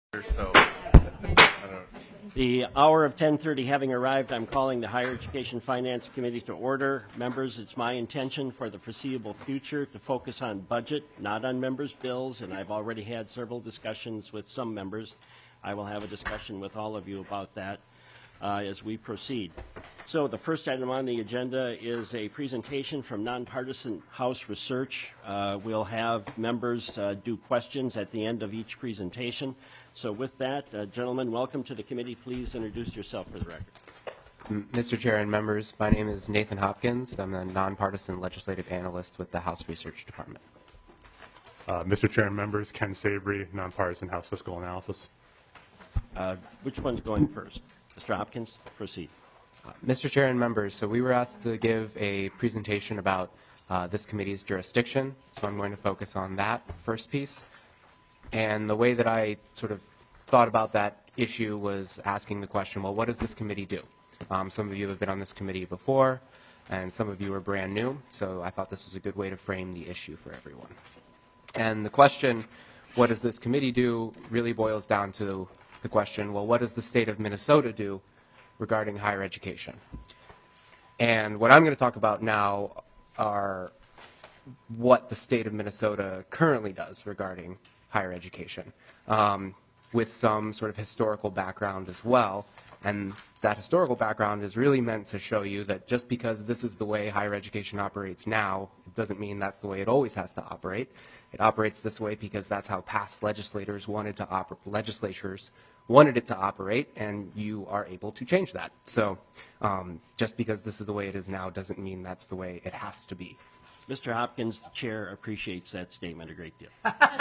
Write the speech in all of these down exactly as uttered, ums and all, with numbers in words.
So, I don't The hour of ten thirty having arrived, I'm calling the Higher Education Finance Committee to order. Members, it's my intention for the foreseeable future to focus on budget, not on members' bills, and I've already had several discussions with some members. I will have a discussion with all of you about that uh, as we proceed. So the first item on the agenda is a presentation from Nonpartisan House Research. Uh, we'll have members uh, do questions at the end of each presentation. So with that, uh, gentlemen, welcome to the committee. Please introduce yourself for the record. Mister Chair and members, my name is Nathan Hopkins. I'm a nonpartisan legislative analyst with the House Research Department. Uh, Mister Chair and members, Ken Savory, nonpartisan House Fiscal Analysis. Uh, which one's going first? Mister Hopkins, proceed. Uh, Mister Chair and members, so we were asked to give a presentation about uh, this committee's jurisdiction, so I'm going to focus on that first piece. And the way that I sort of thought about that issue was asking the question, well, what does this committee do? Um, some of you have been on this committee before, and some of you are brand new, so I thought this was a good way to frame the issue for everyone. And the question, what does this committee do, really boils down to the question, well, what does the state of Minnesota do regarding higher education? And what I'm going to talk about now are what the state of Minnesota currently does regarding higher education, um, with some sort of historical background as well. And that historical background is really meant to show you that just because this is the way higher education operates now, it doesn't mean that's the way it always has to operate. It operates this way because that's how past legislators wanted to operate, legislatures wanted it to operate, and you are able to change that. So um, just because this is the way it is now doesn't mean that's the way it has to be. Mister Hopkins, the chair, appreciates that statement a great deal.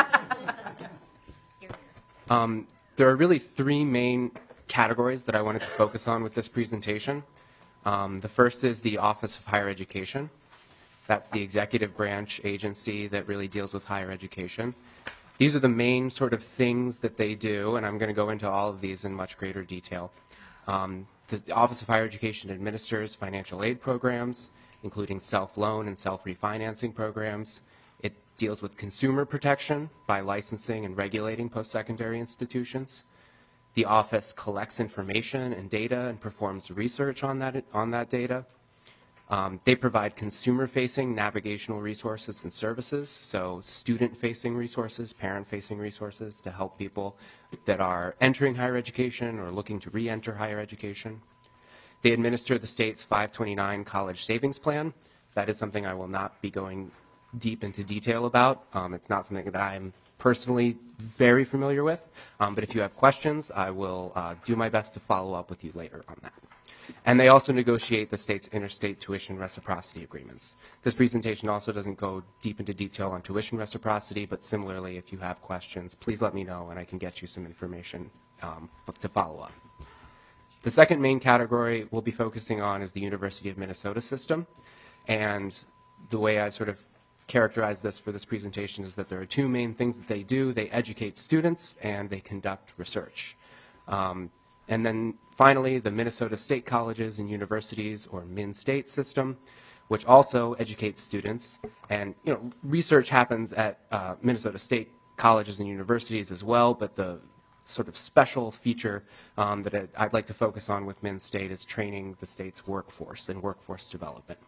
Um, there are really three main categories that I wanted to focus on with this presentation. Um, the first is the Office of Higher Education. That's the executive branch agency that really deals with higher education. These are the main sort of things that they do, and I'm going to go into all of these in much greater detail. Um, the Office of Higher Education administers financial aid programs, including self-loan and self-refinancing programs. It deals with consumer protection by licensing and regulating post-secondary institutions. The office collects information and data and performs research on that, on that data. Um, they provide consumer-facing navigational resources and services, so student-facing resources, parent-facing resources to help people that are entering higher education or looking to re-enter higher education. They administer the state's five twenty-nine College Savings Plan. That is something I will not be going deep into detail about. Um, it's not something that I'm personally very familiar with, um, but if you have questions, I will uh, do my best to follow up with you later on that. And they also negotiate the state's interstate tuition reciprocity agreements. This presentation also doesn't go deep into detail on tuition reciprocity, but similarly, if you have questions, please let me know and I can get you some information um, to follow up. The second main category we'll be focusing on is the University of Minnesota system. And the way I sort of characterize this for this presentation is that there are two main things that they do. They educate students and they conduct research. Um, and then finally, the Minnesota State Colleges and Universities, or MnSTATE system, which also educates students. And you know, research happens at uh, Minnesota State Colleges and Universities as well, but the sort of special feature um, that I'd like to focus on with MnSTATE is training the state's workforce and workforce development.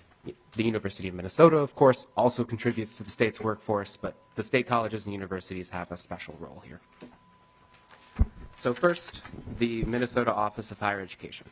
The University of Minnesota, of course, also contributes to the state's workforce, but the state colleges and universities have a special role here. So first, the Minnesota Office of Higher Education.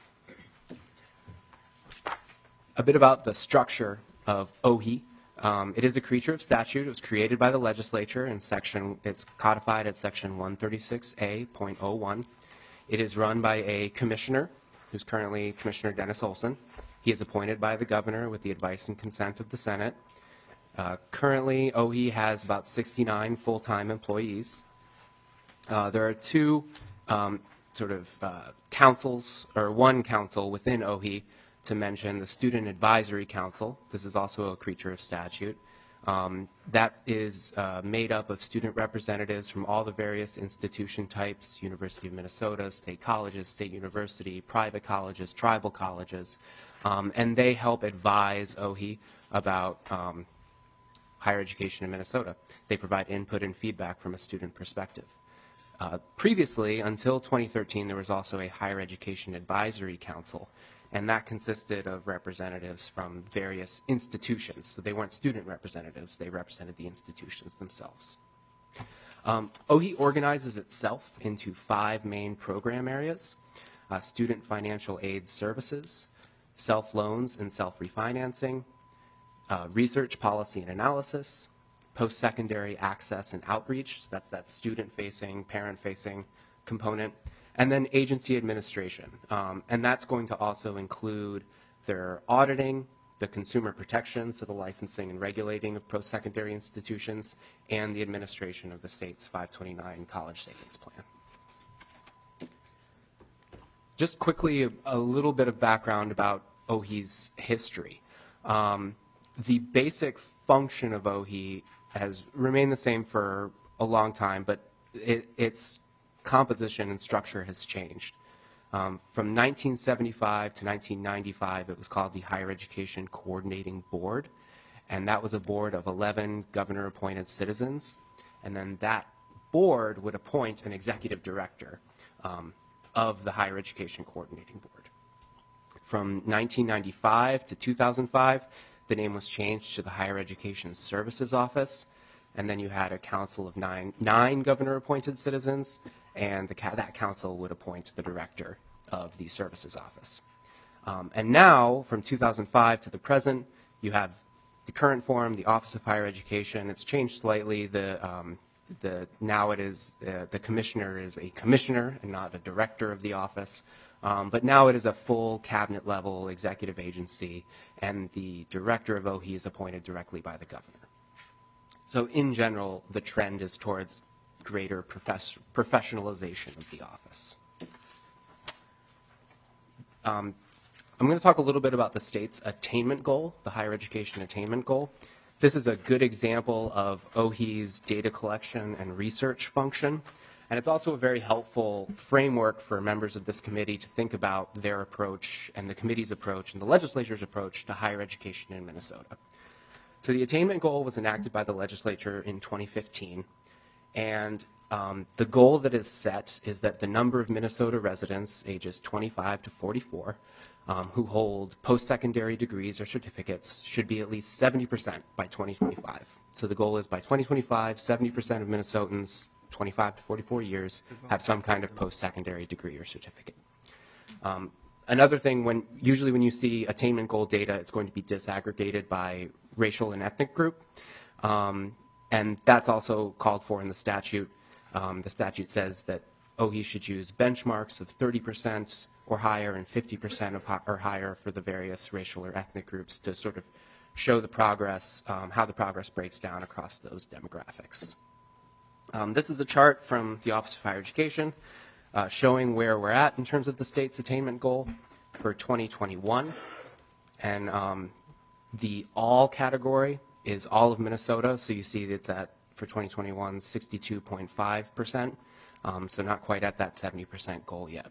A bit about the structure of O H I. Um, it is a creature of statute. It was created by the legislature in section, it's codified at section one thirty-six A point oh one. It is run by a commissioner, who's currently Commissioner Dennis Olson. He is appointed by the governor with the advice and consent of the Senate. Uh, currently, O H I has about sixty-nine full-time employees. Uh, there are two um, sort of uh, councils, or one council within O H I, to mention the Student Advisory Council. This is also a creature of statute. Um, that is uh, made up of student representatives from all the various institution types, University of Minnesota, state colleges, state university, private colleges, tribal colleges, um, and they help advise O H I about um, higher education in Minnesota. They provide input and feedback from a student perspective. Uh, previously, until twenty thirteen, there was also a Higher Education Advisory Council, and that consisted of representatives from various institutions. So they weren't student representatives, they represented the institutions themselves. Um, O H I organizes itself into five main program areas: uh, student financial aid services, self-loans and self-refinancing, uh, research, policy, and analysis, post-secondary access and outreach, so that's that student-facing, parent-facing component, and then agency administration. Um, and that's going to also include their auditing, the consumer protection, so the licensing and regulating of post-secondary institutions, and the administration of the state's five twenty-nine college savings plan. Just quickly, a, a little bit of background about O H I's history. Um, the basic function of O H I has remained the same for a long time, but it, its composition and structure has changed. Um, from nineteen seventy-five to nineteen ninety-five, it was called the Higher Education Coordinating Board, and that was a board of eleven governor-appointed citizens, and then that board would appoint an executive director um, of the Higher Education Coordinating Board. From nineteen ninety-five to two thousand five, the name was changed to the Higher Education Services Office, and then you had a council of nine, nine governor-appointed citizens, and the, that council would appoint the director of the services office. Um, and now, from two thousand five to the present, you have the current form, the Office of Higher Education. It's changed slightly. The, um, the, now it is, uh, the commissioner is a commissioner and not a director of the office. Um, but now it is a full cabinet-level executive agency, and the director of O H I is appointed directly by the governor. So in general, the trend is towards greater profess professionalization of the office. Um, I'm going to talk a little bit about the state's attainment goal, the higher education attainment goal. This is a good example of O H I's data collection and research function. And it's also a very helpful framework for members of this committee to think about their approach and the committee's approach and the legislature's approach to higher education in Minnesota. So the attainment goal was enacted by the legislature in twenty fifteen. And um, the goal that is set is that the number of Minnesota residents ages twenty-five to forty-four um, who hold post-secondary degrees or certificates should be at least seventy percent by twenty twenty-five. So the goal is by twenty twenty-five, seventy percent of Minnesotans twenty-five to forty-four years have some kind of post-secondary degree or certificate. Um, another thing, when usually when you see attainment goal data, it's going to be disaggregated by racial and ethnic group. Um, and that's also called for in the statute. Um, the statute says that O H I should use benchmarks of thirty percent or higher and fifty percent of hi or higher for the various racial or ethnic groups to sort of show the progress, um, how the progress breaks down across those demographics. Um, this is a chart from the Office of Higher Education uh, showing where we're at in terms of the state's attainment goal for twenty twenty-one. And um, the all category is all of Minnesota. So you see it's at, for twenty twenty-one, sixty-two point five percent. Um, so not quite at that seventy percent goal yet.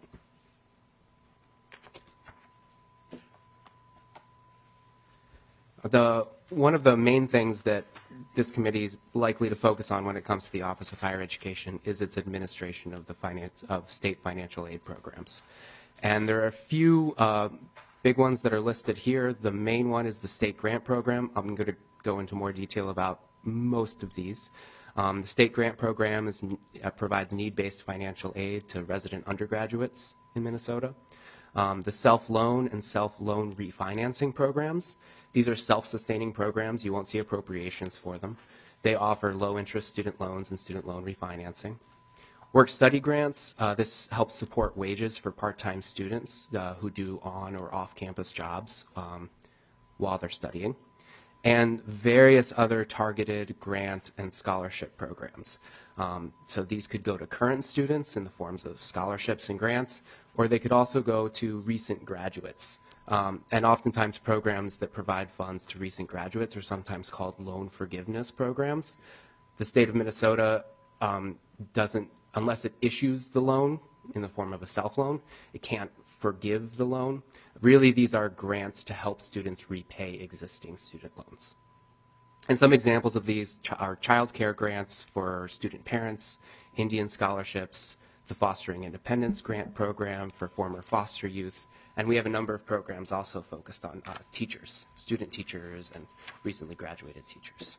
The, one of the main things that this committee is likely to focus on when it comes to the Office of Higher Education is its administration of the finance, of state financial aid programs. And there are a few uh, big ones that are listed here. The main one is the state grant program. I'm going to go into more detail about most of these. Um, the state grant program is, uh, provides need-based financial aid to resident undergraduates in Minnesota. Um, the self-loan and self-loan refinancing programs. These are self-sustaining programs. You won't see appropriations for them. They offer low-interest student loans and student loan refinancing. Work-study grants. Uh, this helps support wages for part-time students uh, who do on- or off-campus jobs um, while they're studying. And various other targeted grant and scholarship programs. Um, so these could go to current students in the forms of scholarships and grants, or they could also go to recent graduates. Um, and oftentimes programs that provide funds to recent graduates are sometimes called loan forgiveness programs. The state of Minnesota um, doesn't, unless it issues the loan in the form of a self-loan, it can't forgive the loan. Really, these are grants to help students repay existing student loans. And some examples of these ch- are child care grants for student parents, Indian scholarships, the Fostering Independence Grant Program for former foster youth, and we have a number of programs also focused on uh, teachers, student teachers, and recently graduated teachers.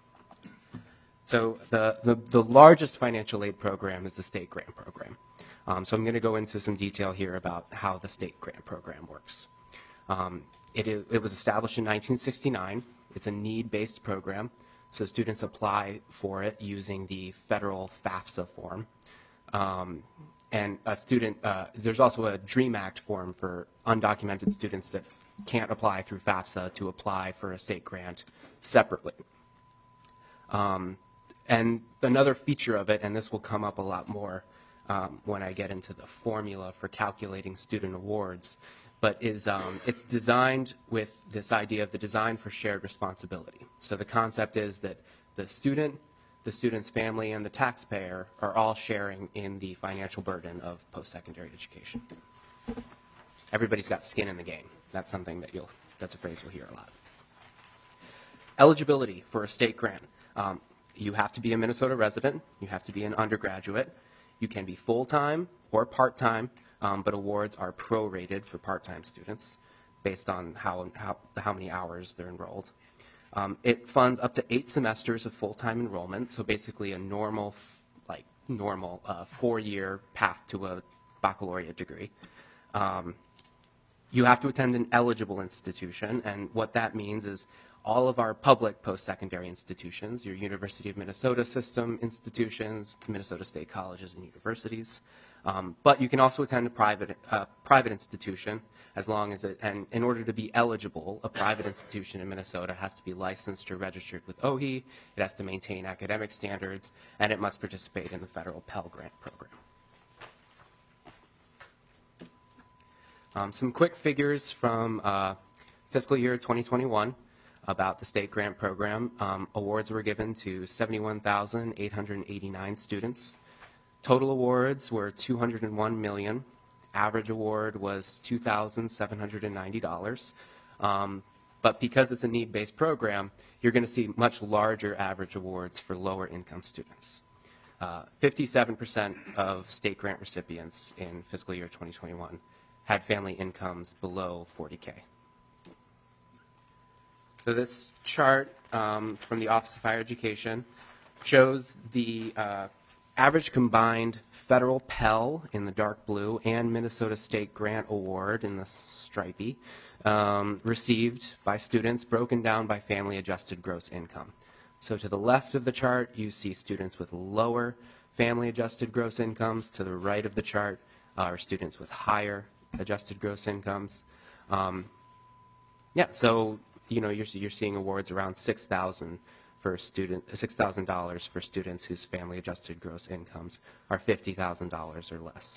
So the, the, the largest financial aid program is the state grant program. Um, so I'm going to go into some detail here about how the state grant program works. Um, it, it was established in nineteen sixty-nine. It's a need-based program, so students apply for it using the federal FAFSA form. Um, and a student, uh, there's also a DREAM Act form for undocumented students that can't apply through FAFSA to apply for a state grant separately. Um, and another feature of it, and this will come up a lot more um, when I get into the formula for calculating student awards, but is um, it's designed with this idea of the design for shared responsibility. So the concept is that the student, the student's family, and the taxpayer are all sharing in the financial burden of post-secondary education. Everybody's got skin in the game. That's something that you'll, that's a phrase you'll hear a lot. Eligibility for a state grant. Um, you have to be a Minnesota resident. You have to be an undergraduate. You can be full-time or part-time. Um, but awards are prorated for part-time students based on how, how, how many hours they're enrolled. Um, it funds up to eight semesters of full-time enrollment, so basically a normal, like normal uh, four-year path to a baccalaureate degree. Um, you have to attend an eligible institution, and what that means is all of our public post-secondary institutions, your University of Minnesota system institutions, Minnesota State colleges and universities, Um, but you can also attend a private, uh, private institution as long as it, and in order to be eligible, a private institution in Minnesota has to be licensed or registered with O H I, it has to maintain academic standards, and it must participate in the federal Pell Grant program. Um, some quick figures from uh, fiscal year twenty twenty-one about the state grant program. Um, awards were given to seventy-one thousand eight hundred eighty-nine students. Total awards were two hundred one million dollars. Average award was two thousand seven hundred ninety dollars. Um, but because it's a need-based program, you're going to see much larger average awards for lower income students. Uh, fifty-seven percent of state grant recipients in fiscal year twenty twenty-one had family incomes below forty K. So this chart um, from the Office of Higher Education shows the uh, average combined federal Pell in the dark blue and Minnesota State Grant Award in the stripey um, received by students broken down by family adjusted gross income. So to the left of the chart, you see students with lower family adjusted gross incomes. To the right of the chart are students with higher adjusted gross incomes. Um, yeah, so you know you're, you're seeing awards around six thousand for student six thousand dollars for students whose family adjusted gross incomes are fifty thousand dollars or less.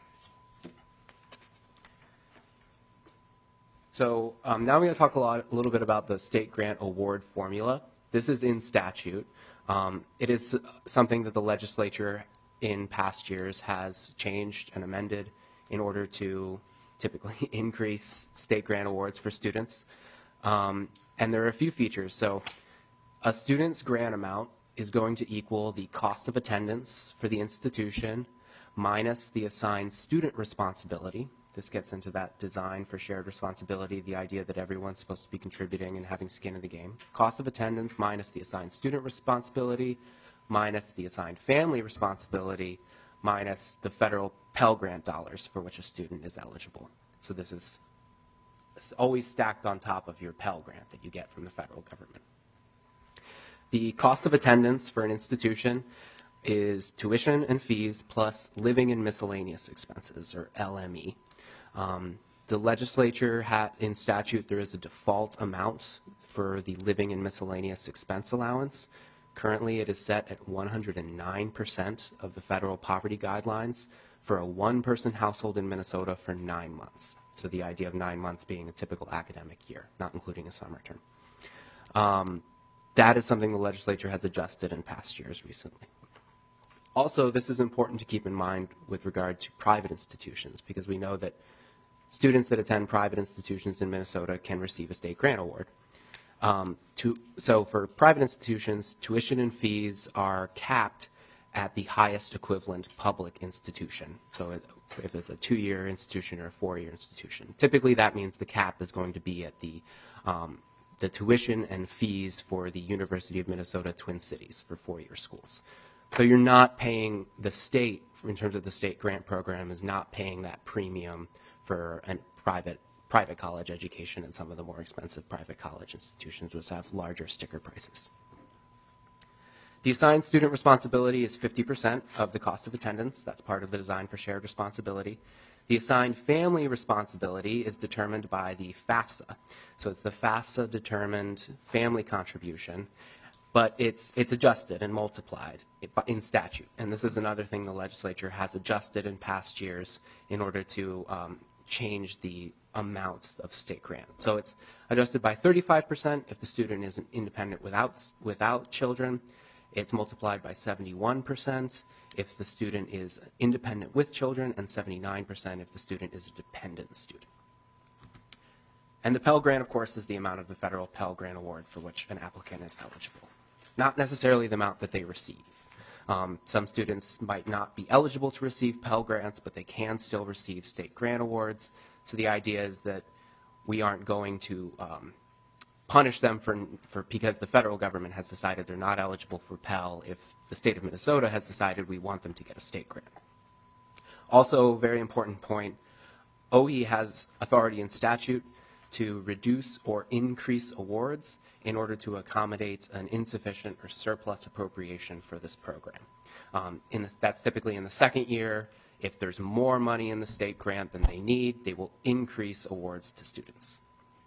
So um, now I'm going to talk a, lot, a little bit about the state grant award formula. This is in statute. Um, it is something that the legislature in past years has changed and amended in order to typically increase state grant awards for students. Um, and there are a few features. So a student's grant amount is going to equal the cost of attendance for the institution minus the assigned student responsibility. This gets into that design for shared responsibility, the idea that everyone's supposed to be contributing and having skin in the game. Cost of attendance minus the assigned student responsibility minus the assigned family responsibility minus the federal Pell Grant dollars for which a student is eligible. So this is always stacked on top of your Pell Grant that you get from the federal government. The cost of attendance for an institution is tuition and fees plus living and miscellaneous expenses, or L M E. Um, the legislature, ha in statute, there is a default amount for the living and miscellaneous expense allowance. Currently, it is set at one hundred nine percent of the federal poverty guidelines for a one-person household in Minnesota for nine months. So the idea of nine months being a typical academic year, not including a summer term. Um, that is something the legislature has adjusted in past years recently. Also, this is important to keep in mind with regard to private institutions, because we know that students that attend private institutions in Minnesota can receive a state grant award. Um, to, so for private institutions, tuition and fees are capped at the highest equivalent public institution. So it, if it's a two-year institution or a four-year institution, typically that means the cap is going to be at the um, the tuition and fees for the University of Minnesota Twin Cities for four-year schools. So you're not paying, the state, in terms of the state grant program, is not paying that premium for a private private college education and some of the more expensive private college institutions which have larger sticker prices. The assigned student responsibility is fifty percent of the cost of attendance. That's part of the design for shared responsibility. The assigned family responsibility is determined by the FAFSA. So it's the FAFSA determined family contribution, but it's, it's adjusted and multiplied in statute. And this is another thing the legislature has adjusted in past years in order to um, change the amounts of state grant. So it's adjusted by thirty-five percent if the student is independent without, without children. It's multiplied by seventy-one percent if the student is independent with children, and seventy-nine percent if the student is a dependent student. And the Pell Grant, of course, is the amount of the federal Pell Grant award for which an applicant is eligible, not necessarily the amount that they receive. Um, some students might not be eligible to receive Pell Grants, but they can still receive state grant awards. So the idea is that we aren't going to um, punish them for, for because the federal government has decided they're not eligible for Pell if the state of Minnesota has decided we want them to get a state grant. Also, very important point, O E has authority in statute to reduce or increase awards in order to accommodate an insufficient or surplus appropriation for this program. Um, in the, that's typically in the second year. If there's more money in the state grant than they need, they will increase awards to students.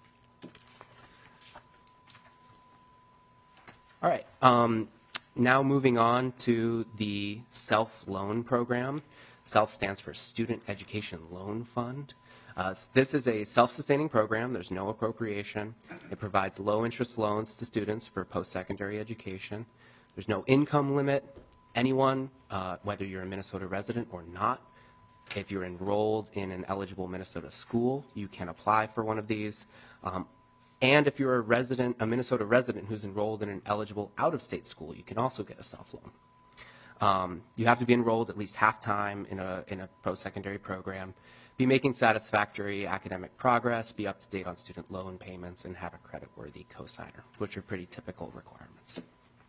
All right, um, now moving on to the SELF loan program. SELF stands for Student Education Loan Fund. Uh, this is a self-sustaining program. There's no appropriation. It provides low-interest loans to students for post-secondary education. There's no income limit. Anyone, uh, whether you're a Minnesota resident or not, if you're enrolled in an eligible Minnesota school, you can apply for one of these. Um, and if you're a resident, a Minnesota resident who's enrolled in an eligible out-of-state school, you can also get a SELF loan. Um, you have to be enrolled at least half-time in a, in a post-secondary program, be making satisfactory academic progress, be up to date on student loan payments, and have a credit-worthy cosigner, which are pretty typical requirements.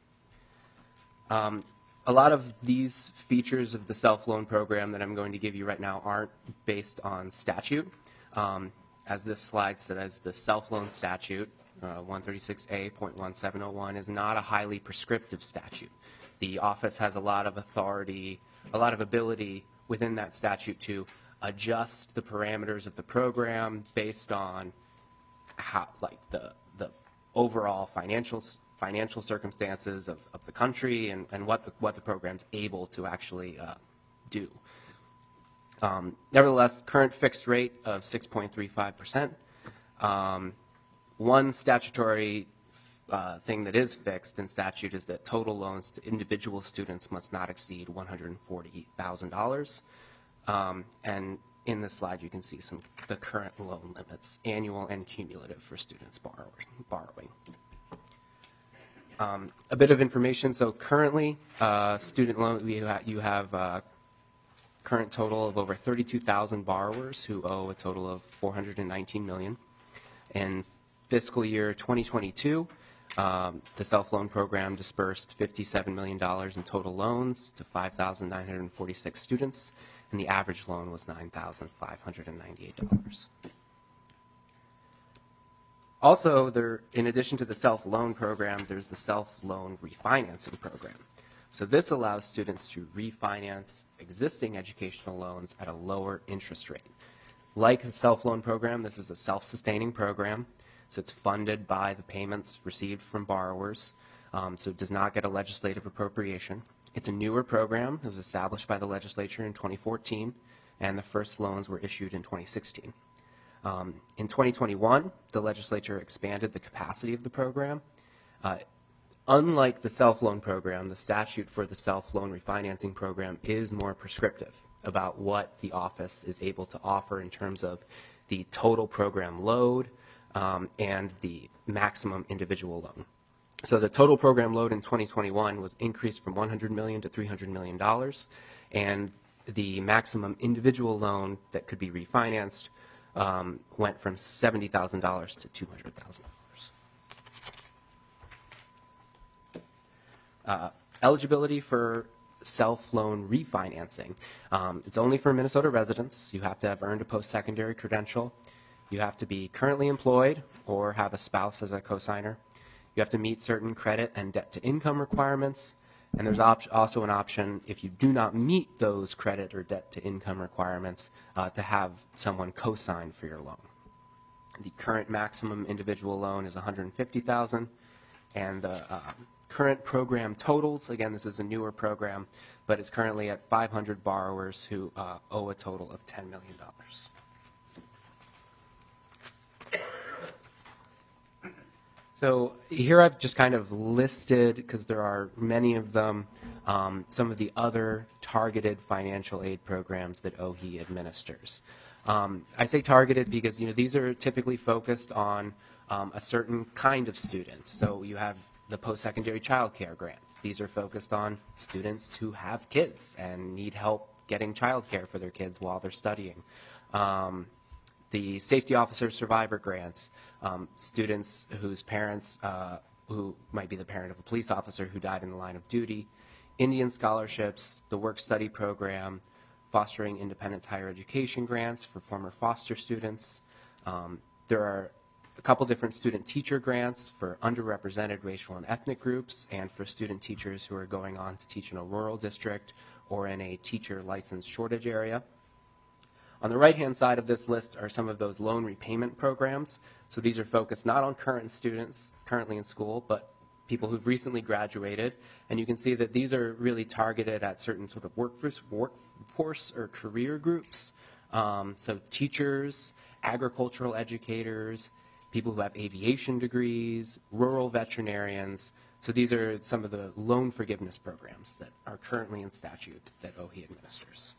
Um, a lot of these features of the SELF loan program that I'm going to give you right now aren't based on statute. Um, as this slide says, the SELF loan statute, uh, one thirty-six A point one seven oh one, is not a highly prescriptive statute. The office has a lot of authority, a lot of ability within that statute to adjust the parameters of the program based on how, like the the overall financial financial circumstances of, of the country and, and what the, what the program's able to actually uh, do. Um, nevertheless, current fixed rate of six point three five percent. Um, one statutory uh, thing that is fixed in statute is that total loans to individual students must not exceed one hundred forty thousand dollars. Um, and in this slide, you can see some the current loan limits, annual and cumulative, for students borrow, borrowing. Um, a bit of information. So currently, uh, student loan, we ha you have a current total of over thirty-two thousand borrowers who owe a total of four hundred nineteen million dollars. In fiscal year twenty twenty-two, um, the SELF loan program dispersed fifty-seven million dollars in total loans to five thousand nine hundred forty-six students, and the average loan was nine thousand five hundred ninety-eight dollars. Also, there, in addition to the SELF loan program, there's the SELF loan refinancing program. So this allows students to refinance existing educational loans at a lower interest rate. Like the SELF loan program, this is a self-sustaining program, so it's funded by the payments received from borrowers, um, so it does not get a legislative appropriation. It's a newer program. It was established by the legislature in twenty fourteen, and the first loans were issued in twenty sixteen. Um, in twenty twenty-one, the legislature expanded the capacity of the program. Uh, unlike the SELF loan program, the statute for the SELF loan refinancing program is more prescriptive about what the office is able to offer in terms of the total program load, um, and the maximum individual loan. So the total program load in twenty twenty-one was increased from one hundred million dollars to three hundred million dollars, and the maximum individual loan that could be refinanced um, went from seventy thousand dollars to two hundred thousand dollars. Uh, eligibility for self-loan refinancing. Um, it's only for Minnesota residents. You have to have earned a post-secondary credential. You have to be currently employed or have a spouse as a cosigner. You have to meet certain credit and debt-to-income requirements. And there's op- also an option, if you do not meet those credit or debt-to-income requirements, uh, to have someone co-sign for your loan. The current maximum individual loan is one hundred fifty thousand dollars, and the uh, current program totals, again, this is a newer program, but it's currently at five hundred borrowers who uh, owe a total of ten million dollars. So here I've just kind of listed, because there are many of them, um, some of the other targeted financial aid programs that O H E administers. Um, I say targeted because, you know, these are typically focused on um, a certain kind of student. So you have the post-secondary child care grant. These are focused on students who have kids and need help getting child care for their kids while they're studying. Um, the safety officer survivor grants, um, students whose parents, uh, who might be the parent of a police officer who died in the line of duty, Indian scholarships, the work study program, fostering independence higher education grants for former foster students. Um, there are a couple different student teacher grants for underrepresented racial and ethnic groups and for student teachers who are going on to teach in a rural district or in a teacher license shortage area. On the right-hand side of this list are some of those loan repayment programs. So these are focused not on current students currently in school, but people who've recently graduated. And you can see that these are really targeted at certain sort of workforce, workforce or career groups. Um, so teachers, agricultural educators, people who have aviation degrees, rural veterinarians. So these are some of the loan forgiveness programs that are currently in statute that O H E administers.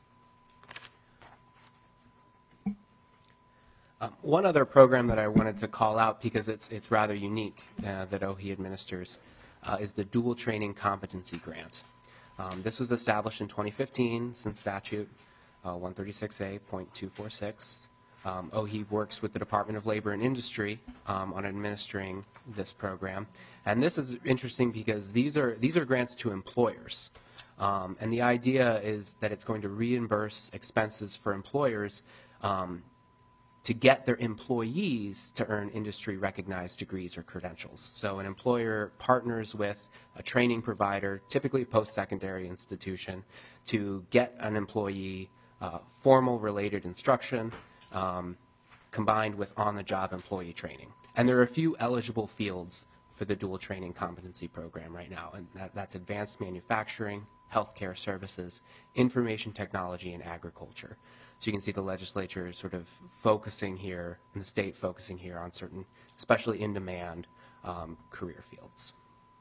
Um, one other program that I wanted to call out because it's it's rather unique uh, that O H E administers uh, is the Dual Training Competency Grant. Um, this was established in twenty fifteen since statute uh, one thirty-six A point two four six. Um, O H E works with the Department of Labor and Industry um, on administering this program, and this is interesting because these are these are grants to employers, um, and the idea is that it's going to reimburse expenses for employers um, to get their employees to earn industry-recognized degrees or credentials. So an employer partners with a training provider, typically a post-secondary institution, to get an employee uh, formal related instruction um, combined with on-the-job employee training. And there are a few eligible fields for the dual training competency program right now, and that, that's advanced manufacturing, healthcare services, information technology, and agriculture. So you can see the legislature is sort of focusing here, and the state focusing here on certain, especially in-demand um, career fields.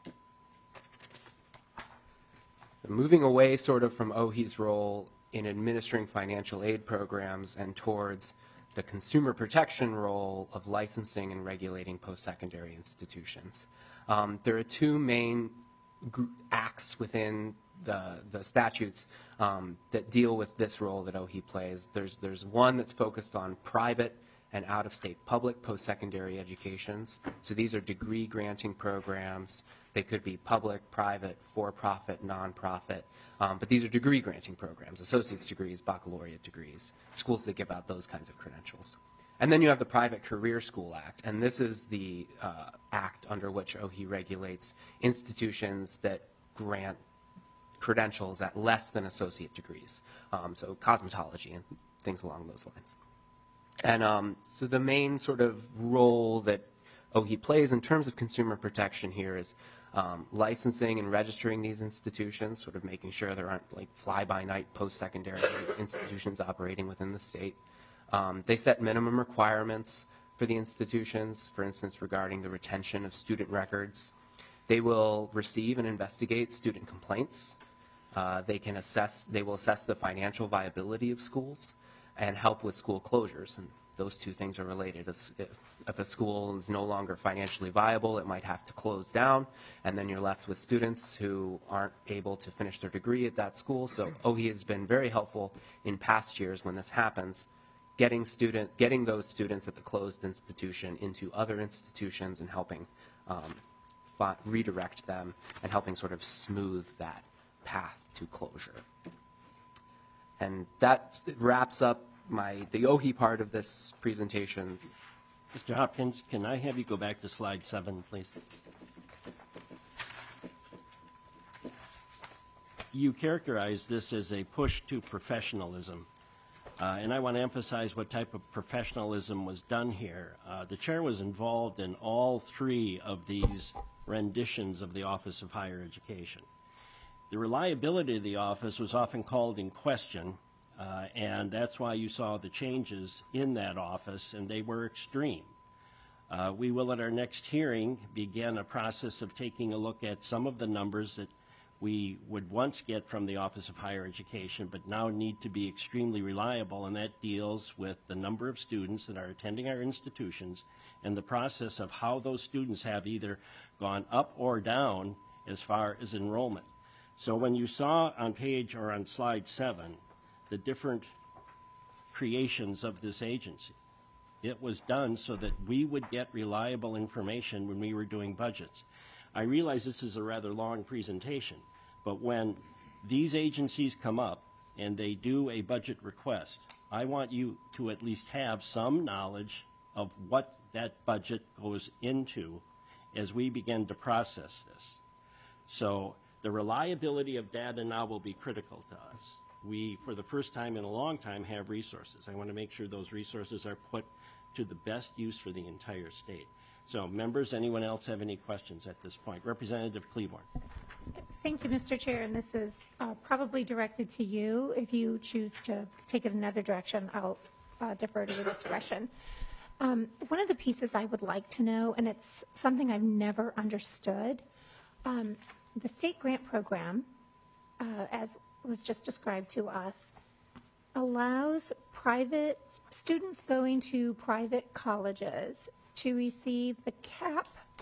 Moving away sort of from O H E's role in administering financial aid programs and towards the consumer protection role of licensing and regulating post-secondary institutions. Um, there are two main acts within the, the statutes um, that deal with this role that O H E plays. There's, there's one that's focused on private and out-of-state public post-secondary educations. So these are degree granting programs. They could be public, private, for-profit, non-profit. Um, but these are degree granting programs, associate's degrees, baccalaureate degrees, schools that give out those kinds of credentials. And then you have the Private Career School Act, and this is the uh, act under which O H E regulates institutions that grant credentials at less than associate degrees, um, so cosmetology and things along those lines. And um, so the main sort of role that O H E plays in terms of consumer protection here is um, licensing and registering these institutions, sort of making sure there aren't like fly-by-night post-secondary institutions operating within the state. Um, they set minimum requirements for the institutions, for instance, regarding the retention of student records. They will receive and investigate student complaints. Uh, they can assess, they will assess the financial viability of schools and help with school closures. And those two things are related. If, if a school is no longer financially viable, it might have to close down, and then you're left with students who aren't able to finish their degree at that school. So O H I has been very helpful in past years when this happens, getting student, getting those students at the closed institution into other institutions and helping um, fi- redirect them and helping sort of smooth that path to closure. And that wraps up my the O H I part of this presentation. Mister Hopkins, can I have you go back to slide seven, please? You characterize this as a push to professionalism. Uh, and I want to emphasize what type of professionalism was done here. Uh, the chair was involved in all three of these renditions of the Office of Higher Education. The reliability of the office was often called in question, uh, and that's why you saw the changes in that office, and they were extreme. Uh, we will, at our next hearing, begin a process of taking a look at some of the numbers that we would once get from the Office of Higher Education, but now need to be extremely reliable, and that deals with the number of students that are attending our institutions and the process of how those students have either gone up or down as far as enrollment. So when you saw on page or on slide seven the different creations of this agency, it was done so that we would get reliable information when we were doing budgets. I realize this is a rather long presentation, but when these agencies come up and they do a budget request, I want you to at least have some knowledge of what that budget goes into as we begin to process this. So the reliability of data now will be critical to us. We, for the first time in a long time, have resources. I want to make sure those resources are put to the best use for the entire state. So, members, anyone else have any questions at this point? Representative Cleaborn. Thank you, Mister Chair, and this is uh, probably directed to you. If you choose to take it another direction, I'll uh, defer to your discretion. Um, one of the pieces I would like to know, and it's something I've never understood, um, the state grant program, uh, as was just described to us, allows private students going to private colleges to receive the cap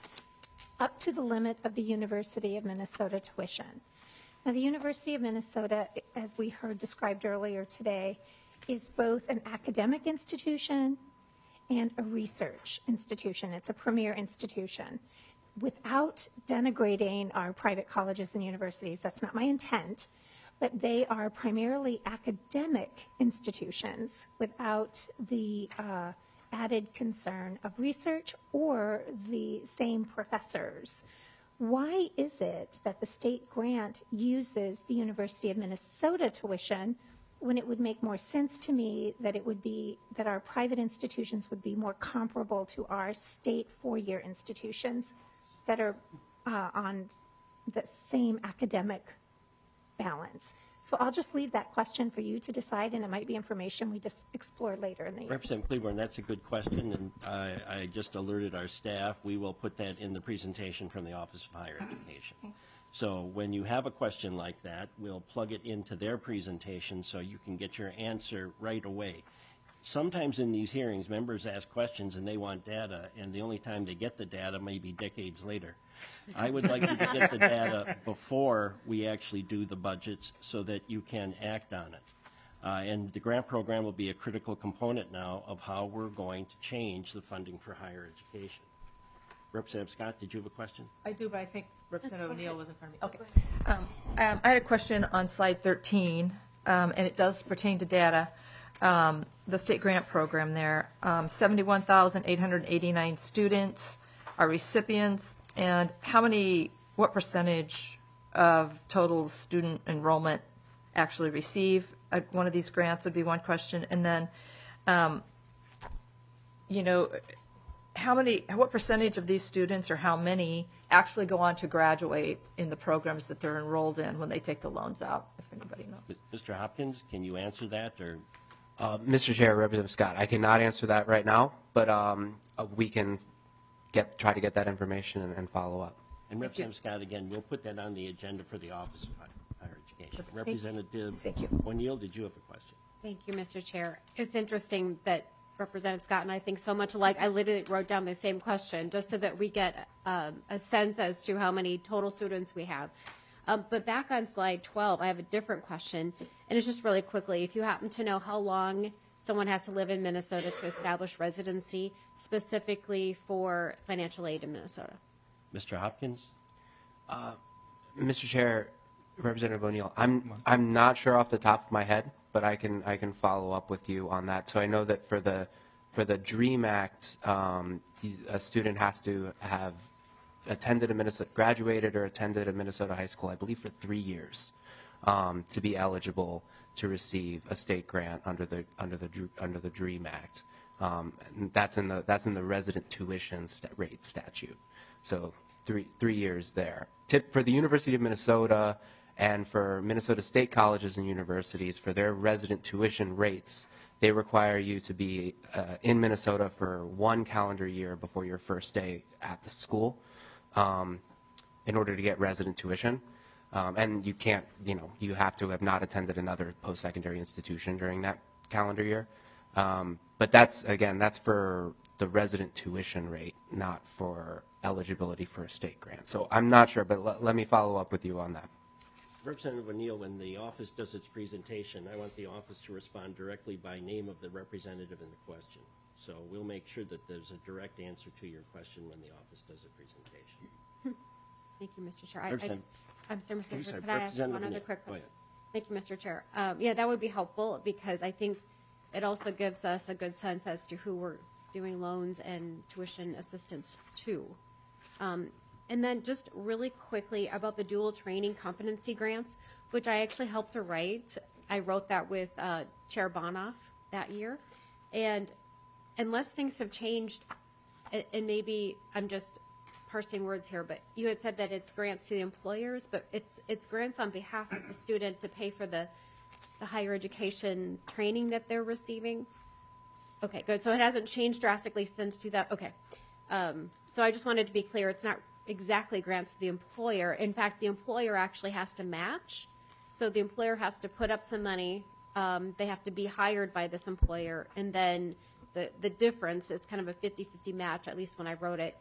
up to the limit of the University of Minnesota tuition. Now, the University of Minnesota, as we heard described earlier today, is both an academic institution and a research institution. It's a premier institution. Without denigrating our private colleges and universities, that's not my intent, but they are primarily academic institutions without the uh, added concern of research or the same professors. Why is it that the state grant uses the University of Minnesota tuition when it would make more sense to me that it would be that our private institutions would be more comparable to our state four-year institutions that are uh, on the same academic balance? So I'll just leave that question for you to decide, and it might be information we just explore later in the year. Representative Cleaborn, that's a good question, and I, I just alerted our staff. We will put that in the presentation from the Office of Higher Education. Okay. So when you have a question like that, we'll plug it into their presentation so you can get your answer right away. Sometimes in these hearings, members ask questions and they want data, and the only time they get the data may be decades later. I would like you to get the data before we actually do the budgets so that you can act on it. Uh, and the grant program will be a critical component now of how we're going to change the funding for higher education. Representative Scott, did you have a question? I do, but I think Representative O'Neill was in front of me. Okay. Um, um, I had a question on slide thirteen, um, and it does pertain to data. Um, the state grant program there, um, seventy-one thousand eight hundred eighty-nine students are recipients, and how many, what percentage of total student enrollment actually receive uh, one of these grants would be one question. And then, um, you know, how many, what percentage of these students or how many actually go on to graduate in the programs that they're enrolled in when they take the loans out, if anybody knows? Mister Hopkins, can you answer that? Or Uh, Mister Chair, Representative Scott, I cannot answer that right now, but um, uh, we can get try to get that information and, and follow up. And Representative Scott, again, we'll put that on the agenda for the Office of Higher Education. Thank- Representative Thank you. O'Neill, did you have a question? Thank you, Mister Chair. It's interesting that Representative Scott and I think so much alike. I literally wrote down the same question just so that we get um, a sense as to how many total students we have. Um, but back on slide twelve, I have a different question, and it's just really quickly. If you happen to know how long someone has to live in Minnesota to establish residency, specifically for financial aid in Minnesota. Mister Hopkins? Mister Chair, Representative O'Neill, I'm I'm not sure off the top of my head, but I can I can follow up with you on that. So I know that for the for the DREAM Act, um, a student has to have attended a Minnesota, graduated or attended a Minnesota high school, I believe, for three years um, to be eligible to receive a state grant under the under the under the DREAM Act. Um, and that's in the that's in the resident tuition st- rate statute. So three three years there. Tip for the University of Minnesota and for Minnesota State colleges and universities, for their resident tuition rates, they require you to be uh, in Minnesota for one calendar year before your first day at the school um, in order to get resident tuition. Um, and you can't, you know, you have to have not attended another post-secondary institution during that calendar year. Um, but that's, again, that's for the resident tuition rate, not for eligibility for a state grant. So I'm not sure, but l- let me follow up with you on that. Representative O'Neill, when the office does its presentation, I want the office to respond directly by name of the representative in the question. So we'll make sure that there's a direct answer to your question when the office does a presentation. Thank you, Mister Chair. I, I, Representative- I'm sorry, Mister I'm Chair, sorry, could I ask Representative one other O'Neill. quick Go question? ahead. Thank you, Mister Chair. Um, yeah, that would be helpful because I think it also gives us a good sense as to who we're doing loans and tuition assistance to. Um, and then just really quickly about the dual training competency grants, which I actually helped to write. I wrote that with uh, Chair Bonoff that year. And unless things have changed, and, and maybe I'm just parsing words here, but you had said that it's grants to the employers, but it's it's grants on behalf of the student to pay for the, the higher education training that they're receiving. Okay, good. So it hasn't changed drastically since two thousand. Okay. Um, so I just wanted to be clear. It's not exactly grants to the employer. In fact, the employer actually has to match. So the employer has to put up some money. Um, they have to be hired by this employer. And then the, the difference, it's kind of a fifty-fifty match, at least when I wrote it.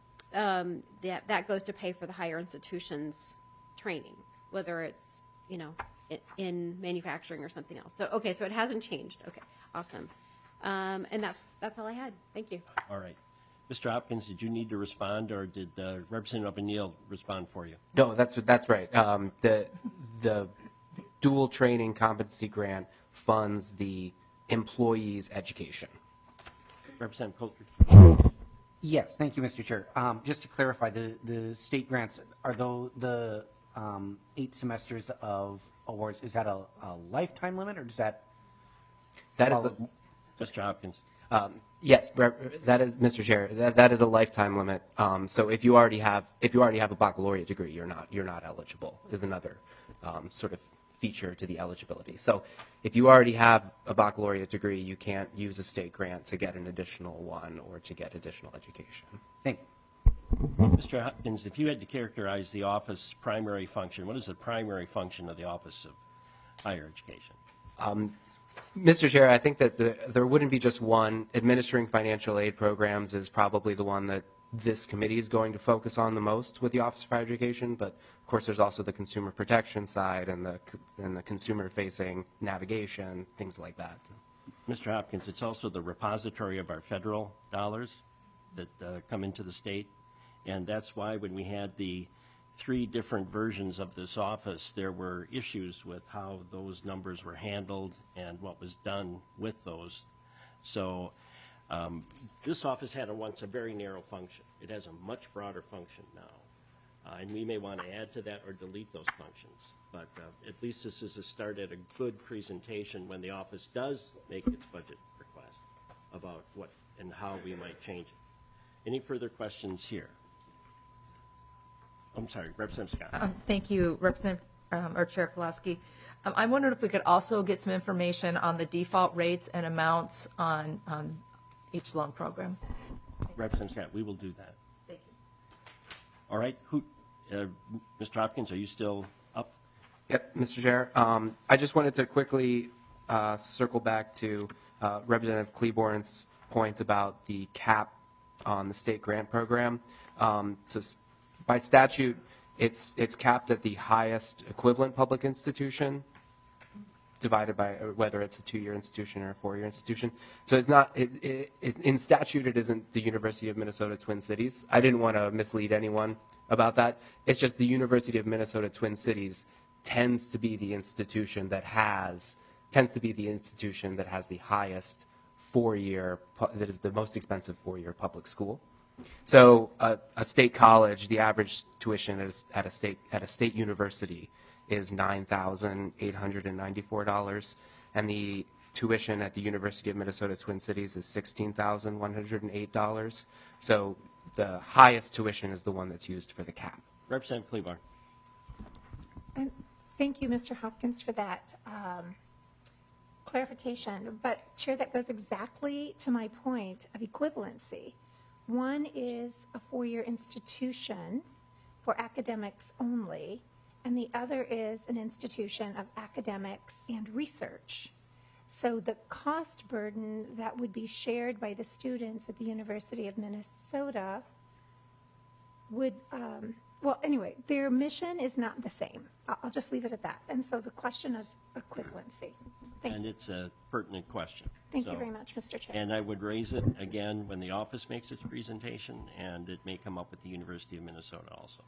Um, that, that goes to pay for the higher institutions training, whether it's, you know, in, in manufacturing or something else. So, okay, so it hasn't changed. Okay, awesome. Um, and that's, that's all I had. Thank you. All right. Mister Hopkins, did you need to respond, or did uh, Representative O'Neill respond for you? No, that's that's right. Um, the the dual training competency grant funds the employee's education. Representative Coulter? Yes, thank you, Mister Chair. Um, just to clarify, the, the state grants, are those the um, eight semesters of awards, is that a, a lifetime limit, or does that? That is the, Mister Hopkins? um, yes, rep- that is, Mister Chair. That that is a lifetime limit. Um, so if you already have if you already have a baccalaureate degree, you're not you're not eligible. Is another um, sort of feature to the eligibility. So if you already have a baccalaureate degree, you can't use a state grant to get an additional one or to get additional education. Thank you. Mister Hopkins, if you had to characterize the office primary function, what is the primary function of the Office of Higher Education? Mister Chair, I think that the, there wouldn't be just one. Administering financial aid programs is probably the one that this committee is going to focus on the most with the Office of Higher Education, but of course there's also the consumer protection side and the and the consumer-facing navigation, things like that. Mister Hopkins, it's also the repository of our federal dollars that uh, come into the state, and that's why when we had the three different versions of this office, there were issues with how those numbers were handled and what was done with those. So um, this office had a once a very narrow function. It has a much broader function now, uh, and we may want to add to that or delete those functions. But uh, at least this is a start at a good presentation when the office does make its budget request about what and how we might change it. Any further questions here? I'm sorry, Representative Scott. Um, Thank you, Representative, um, or Chair Pulaski. Um, I wondered if we could also get some information on the default rates and amounts on, on each loan program. Representative Scott, we will do that. Thank you. All right, who, uh, Mister Hopkins, are you still up? Yep, Mister Chair. Um, I just wanted to quickly uh, circle back to uh, Representative Cleburne's point about the cap on the state grant program. Um, so s- by statute, it's it's capped at the highest equivalent public institution, divided by uh, whether it's a two-year institution or a four-year institution. So it's not, it, it, it, in statute, it isn't the University of Minnesota Twin Cities. I didn't want to mislead anyone about that. It's just the University of Minnesota Twin Cities tends to be the institution that has, tends to be the institution that has the highest four-year, pu- that is the most expensive four-year public school. So uh, a state college, the average tuition at a, at a state at a state university is nine thousand eight hundred ninety-four dollars, and the tuition at the University of Minnesota Twin Cities is sixteen thousand one hundred eight dollars. So the highest tuition is the one that's used for the cap. Representative Cleburne. And thank you, Mister Hopkins, for that um, clarification. But Chair, that goes exactly to my point of equivalency. One is a four-year institution for academics only, and the other is an institution of academics and research. So the cost burden that would be shared by the students at the University of Minnesota would, um, well, anyway, their mission is not the same. I'll, I'll just leave it at that. And so the question is equivalency. Thank And you. it's a pertinent question. Thank you So- very much, Mister Chair. And I would raise it again when the office makes its presentation, and it may come up with the University of Minnesota also.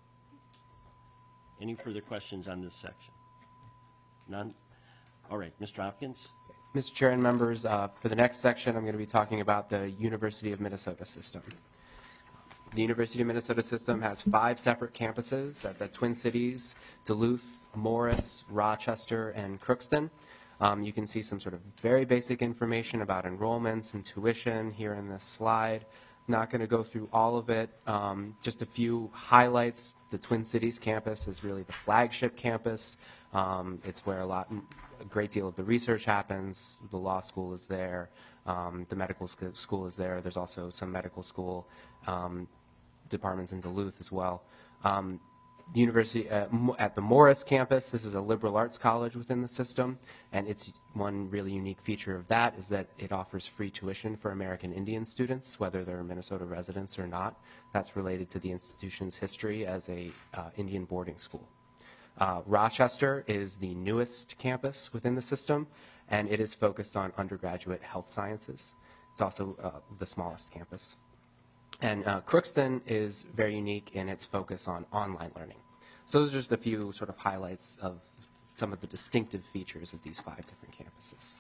Any further questions on this section? None? All right, Mister Hopkins? Mister Chair and members, uh, for the next section, I'm going to be talking about the University of Minnesota system. The University of Minnesota system has five separate campuses at the Twin Cities, Duluth, Morris, Rochester, and Crookston. Um, you can see some sort of very basic information about enrollments and tuition here in this slide. Not going to go through all of it. Um, just a few highlights. The Twin Cities campus is really the flagship campus. Um, it's where a lot, a great deal of the research happens. The law school is there. Um, the medical sc- school is there. There's also some medical school um, departments in Duluth as well. Um, the university uh, Mo- at the Morris campus, this is a liberal arts college within the system, and it's one really unique feature of that is that it offers free tuition for American Indian students, whether they're Minnesota residents or not. That's related to the institution's history as a uh, Indian boarding school. Uh, Rochester is the newest campus within the system, and it is focused on undergraduate health sciences. It's also uh, the smallest campus. And uh, Crookston is very unique in its focus on online learning. So those are just a few sort of highlights of some of the distinctive features of these five different campuses.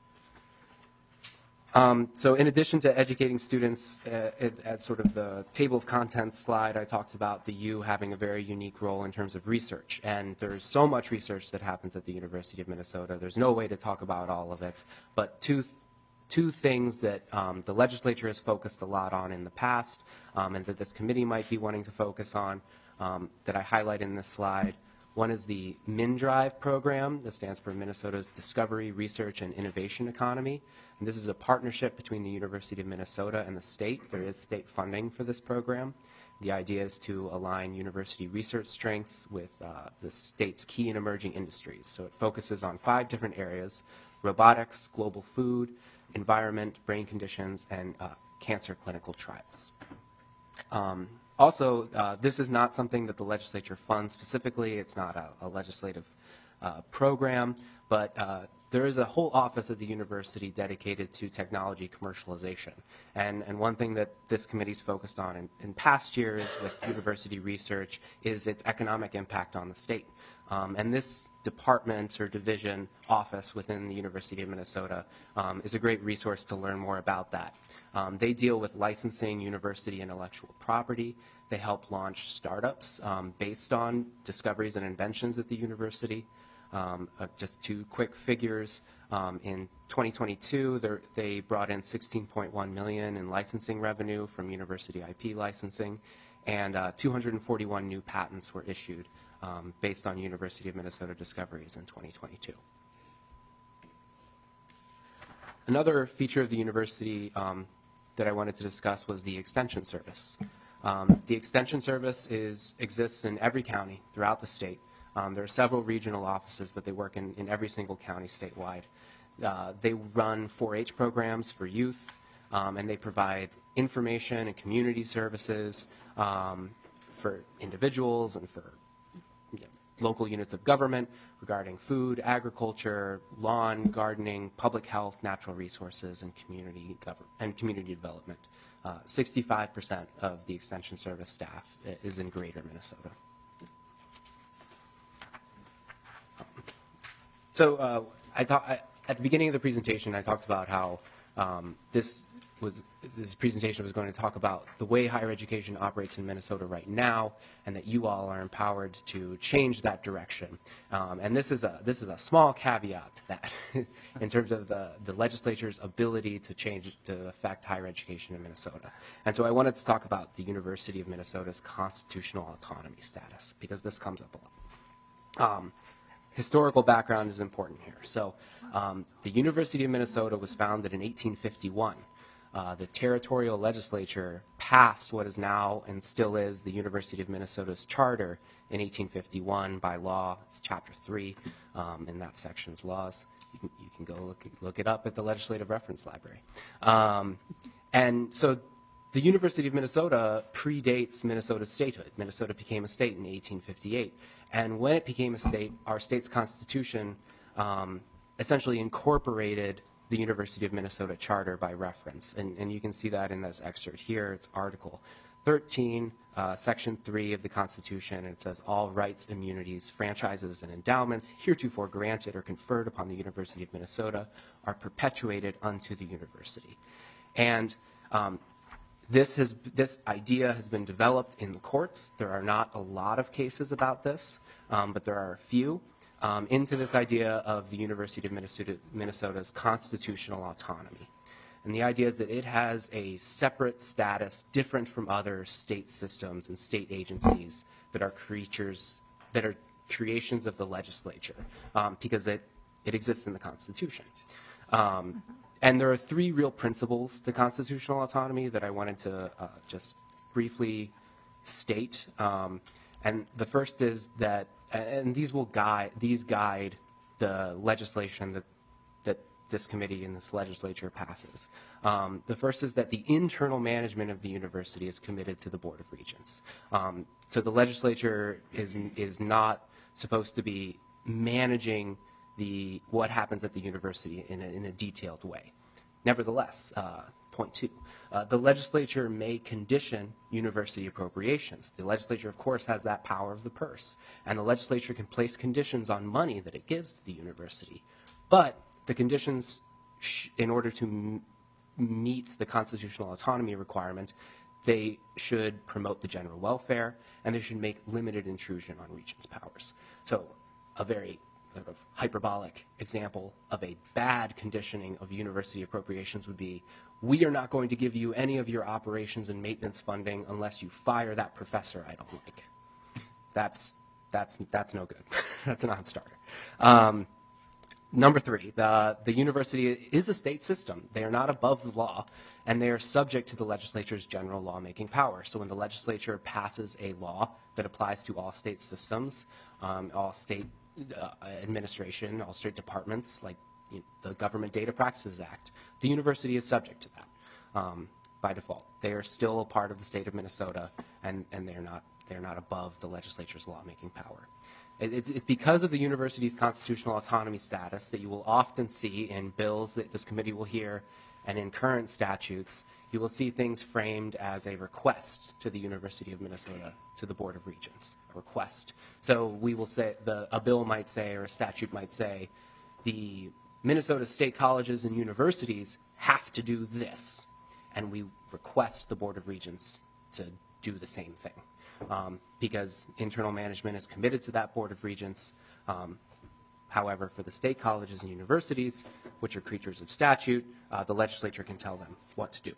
Um, so in addition to educating students uh, at, at sort of the table of contents slide, I talked about the U having a very unique role in terms of research. And there's so much research that happens at the University of Minnesota. There's no way to talk about all of it. But two Two things that um, the legislature has focused a lot on in the past um, and that this committee might be wanting to focus on um, that I highlight in this slide. One is the MnDRIVE program. That stands for Minnesota's Discovery, Research, and Innovation Economy. And this is a partnership between the University of Minnesota and the state. There is state funding for this program. The idea is to align university research strengths with uh, the state's key and emerging industries. So it focuses on five different areas: robotics, global food, environment, brain conditions, and uh, cancer clinical trials. Um, also, uh, this is not something that the legislature funds specifically. It's not a, a legislative uh, program, but uh, there is a whole office at the university dedicated to technology commercialization. And, and one thing that this committee's focused on in, in past years with university research is its economic impact on the state. Um, and this department or division office within the University of Minnesota um, is a great resource to learn more about that. Um, they deal with licensing university intellectual property. They help launch startups um, based on discoveries and inventions at the university. Um, uh, just two quick figures. Um, in twenty twenty-two, they brought in sixteen point one million dollars in licensing revenue from university I P licensing, and uh, two hundred forty-one new patents were issued um, based on University of Minnesota discoveries in twenty twenty-two. Another feature of the university um, that I wanted to discuss was the extension service. Um, the extension service is, exists in every county throughout the state. Um, there are several regional offices, but they work in, in every single county statewide. Uh, they run four H programs for youth, um, and they provide information and community services um, for individuals and for you know, local units of government regarding food, agriculture, lawn, gardening, public health, natural resources, and community government and community development. Uh, sixty-five percent of the Extension Service staff is in Greater Minnesota. So uh, I thought I, at the beginning of the presentation, I talked about how um, this was this presentation was going to talk about the way higher education operates in Minnesota right now, and that you all are empowered to change that direction. Um, and this is a this is a small caveat to that, in terms of the the legislature's ability to change to affect higher education in Minnesota. And so I wanted to talk about the University of Minnesota's constitutional autonomy status, because this comes up a lot. Um, Historical background is important here. So um, the University of Minnesota was founded in eighteen fifty-one. Uh, the territorial legislature passed what is now and still is the University of Minnesota's charter in eighteen fifty-one by law. It's chapter three um, in that section's laws. You can, you can go look, look it up at the Legislative Reference Library. Um, and so the University of Minnesota predates Minnesota's statehood. Minnesota became a state in eighteen fifty-eight. And when it became a state, our state's constitution um, essentially incorporated the University of Minnesota charter by reference. And, and you can see that in this excerpt here. It's Article thirteen, uh, Section three of the Constitution. And it says, all rights, immunities, franchises, and endowments heretofore granted or conferred upon the University of Minnesota are perpetuated unto the university. And um, This, has, this idea has been developed in the courts. There are not a lot of cases about this, um, but there are a few, um, into this idea of the University of Minnesota, Minnesota's constitutional autonomy. And the idea is that it has a separate status different from other state systems and state agencies that are creatures, that are creations of the legislature, um, because it, it exists in the Constitution. Um, And there are three real principles to constitutional autonomy that I wanted to uh, just briefly state. Um, and the first is that, and these will guide, these guide the legislation that, that this committee and this legislature passes. Um, the first is that the internal management of the university is committed to the Board of Regents. Um, so the legislature is, is not supposed to be managing the, what happens at the university in a, in a detailed way. Nevertheless, uh, point two, uh, the legislature may condition university appropriations. The legislature, of course, has that power of the purse, and the legislature can place conditions on money that it gives to the university. But the conditions, sh in order to m meet the constitutional autonomy requirement, they should promote the general welfare, and they should make limited intrusion on regents' powers. So a very sort of hyperbolic example of a bad conditioning of university appropriations would be, we are not going to give you any of your operations and maintenance funding unless you fire that professor I don't like. That's, that's, that's no good. That's a non-starter. Um, number three, the, the university is a state system. They are not above the law, and they are subject to the legislature's general lawmaking power. So when the legislature passes a law that applies to all state systems, um, all state Uh, administration, all state departments, like you know, the Government Data Practices Act, the university is subject to that um, by default. They are still a part of the state of Minnesota, and, and they're not they're not above the legislature's lawmaking power. It, it's, it's because of the university's constitutional autonomy status that you will often see in bills that this committee will hear, and in current statutes, you will see things framed as a request to the University of Minnesota, to the Board of Regents, a request. So we will say, the, a bill might say, or a statute might say, the Minnesota state colleges and universities have to do this, and we request the Board of Regents to do the same thing. Um, because internal management is committed to that Board of Regents. Um, However, for the state colleges and universities, which are creatures of statute, uh, the legislature can tell them what to do.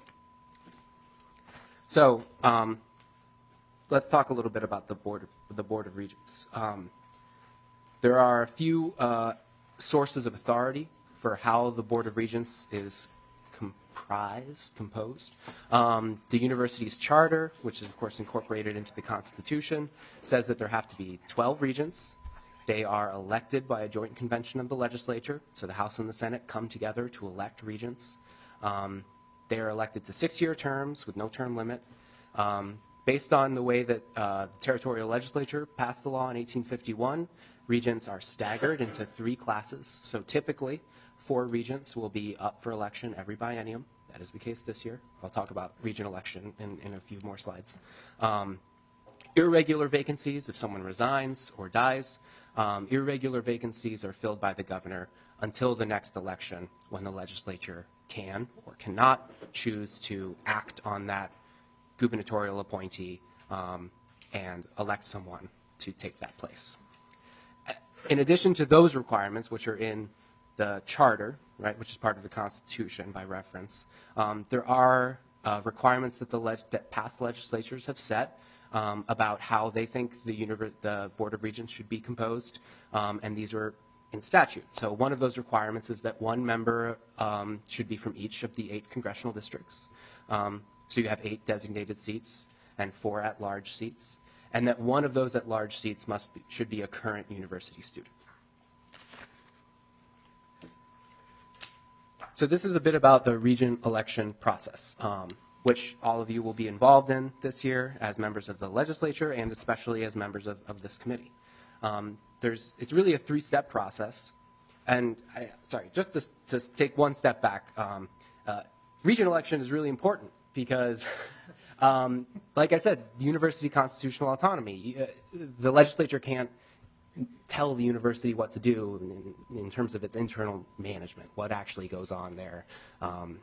So um, let's talk a little bit about the Board of, the Board of Regents. Um, there are a few uh, sources of authority for how the Board of Regents is comprised, composed. Um, the university's charter, which is of course incorporated into the Constitution, says that there have to be twelve regents, They are elected by a joint convention of the legislature, so the House and the Senate come together to elect regents. Um, they are elected to six-year terms with no term limit. Um, based on the way that uh, the territorial legislature passed the law in eighteen fifty-one, regents are staggered into three classes. So typically, four regents will be up for election every biennium. That is the case this year. I'll talk about regent election in, in a few more slides. Um, irregular vacancies, if someone resigns or dies, um, irregular vacancies are filled by the governor until the next election, when the legislature can or cannot choose to act on that gubernatorial appointee um, and elect someone to take that place. In addition to those requirements, which are in the charter, right, which is part of the Constitution by reference, um, there are uh, requirements that the leg that past legislatures have set um, about how they think the, the Board of Regents should be composed, um, and these are in statute. So one of those requirements is that one member um, should be from each of the eight congressional districts. Um, so you have eight designated seats and four at-large seats, and that one of those at-large seats must be, should be a current university student. So this is a bit about the regent election process, um, which all of you will be involved in this year as members of the legislature and especially as members of, of this committee. Um, there's, it's really a three-step process. And, I, sorry, just to, to take one step back, um, uh, regent election is really important because, um, like I said, university constitutional autonomy, uh, the legislature can't tell the university what to do in, in terms of its internal management, what actually goes on there, um,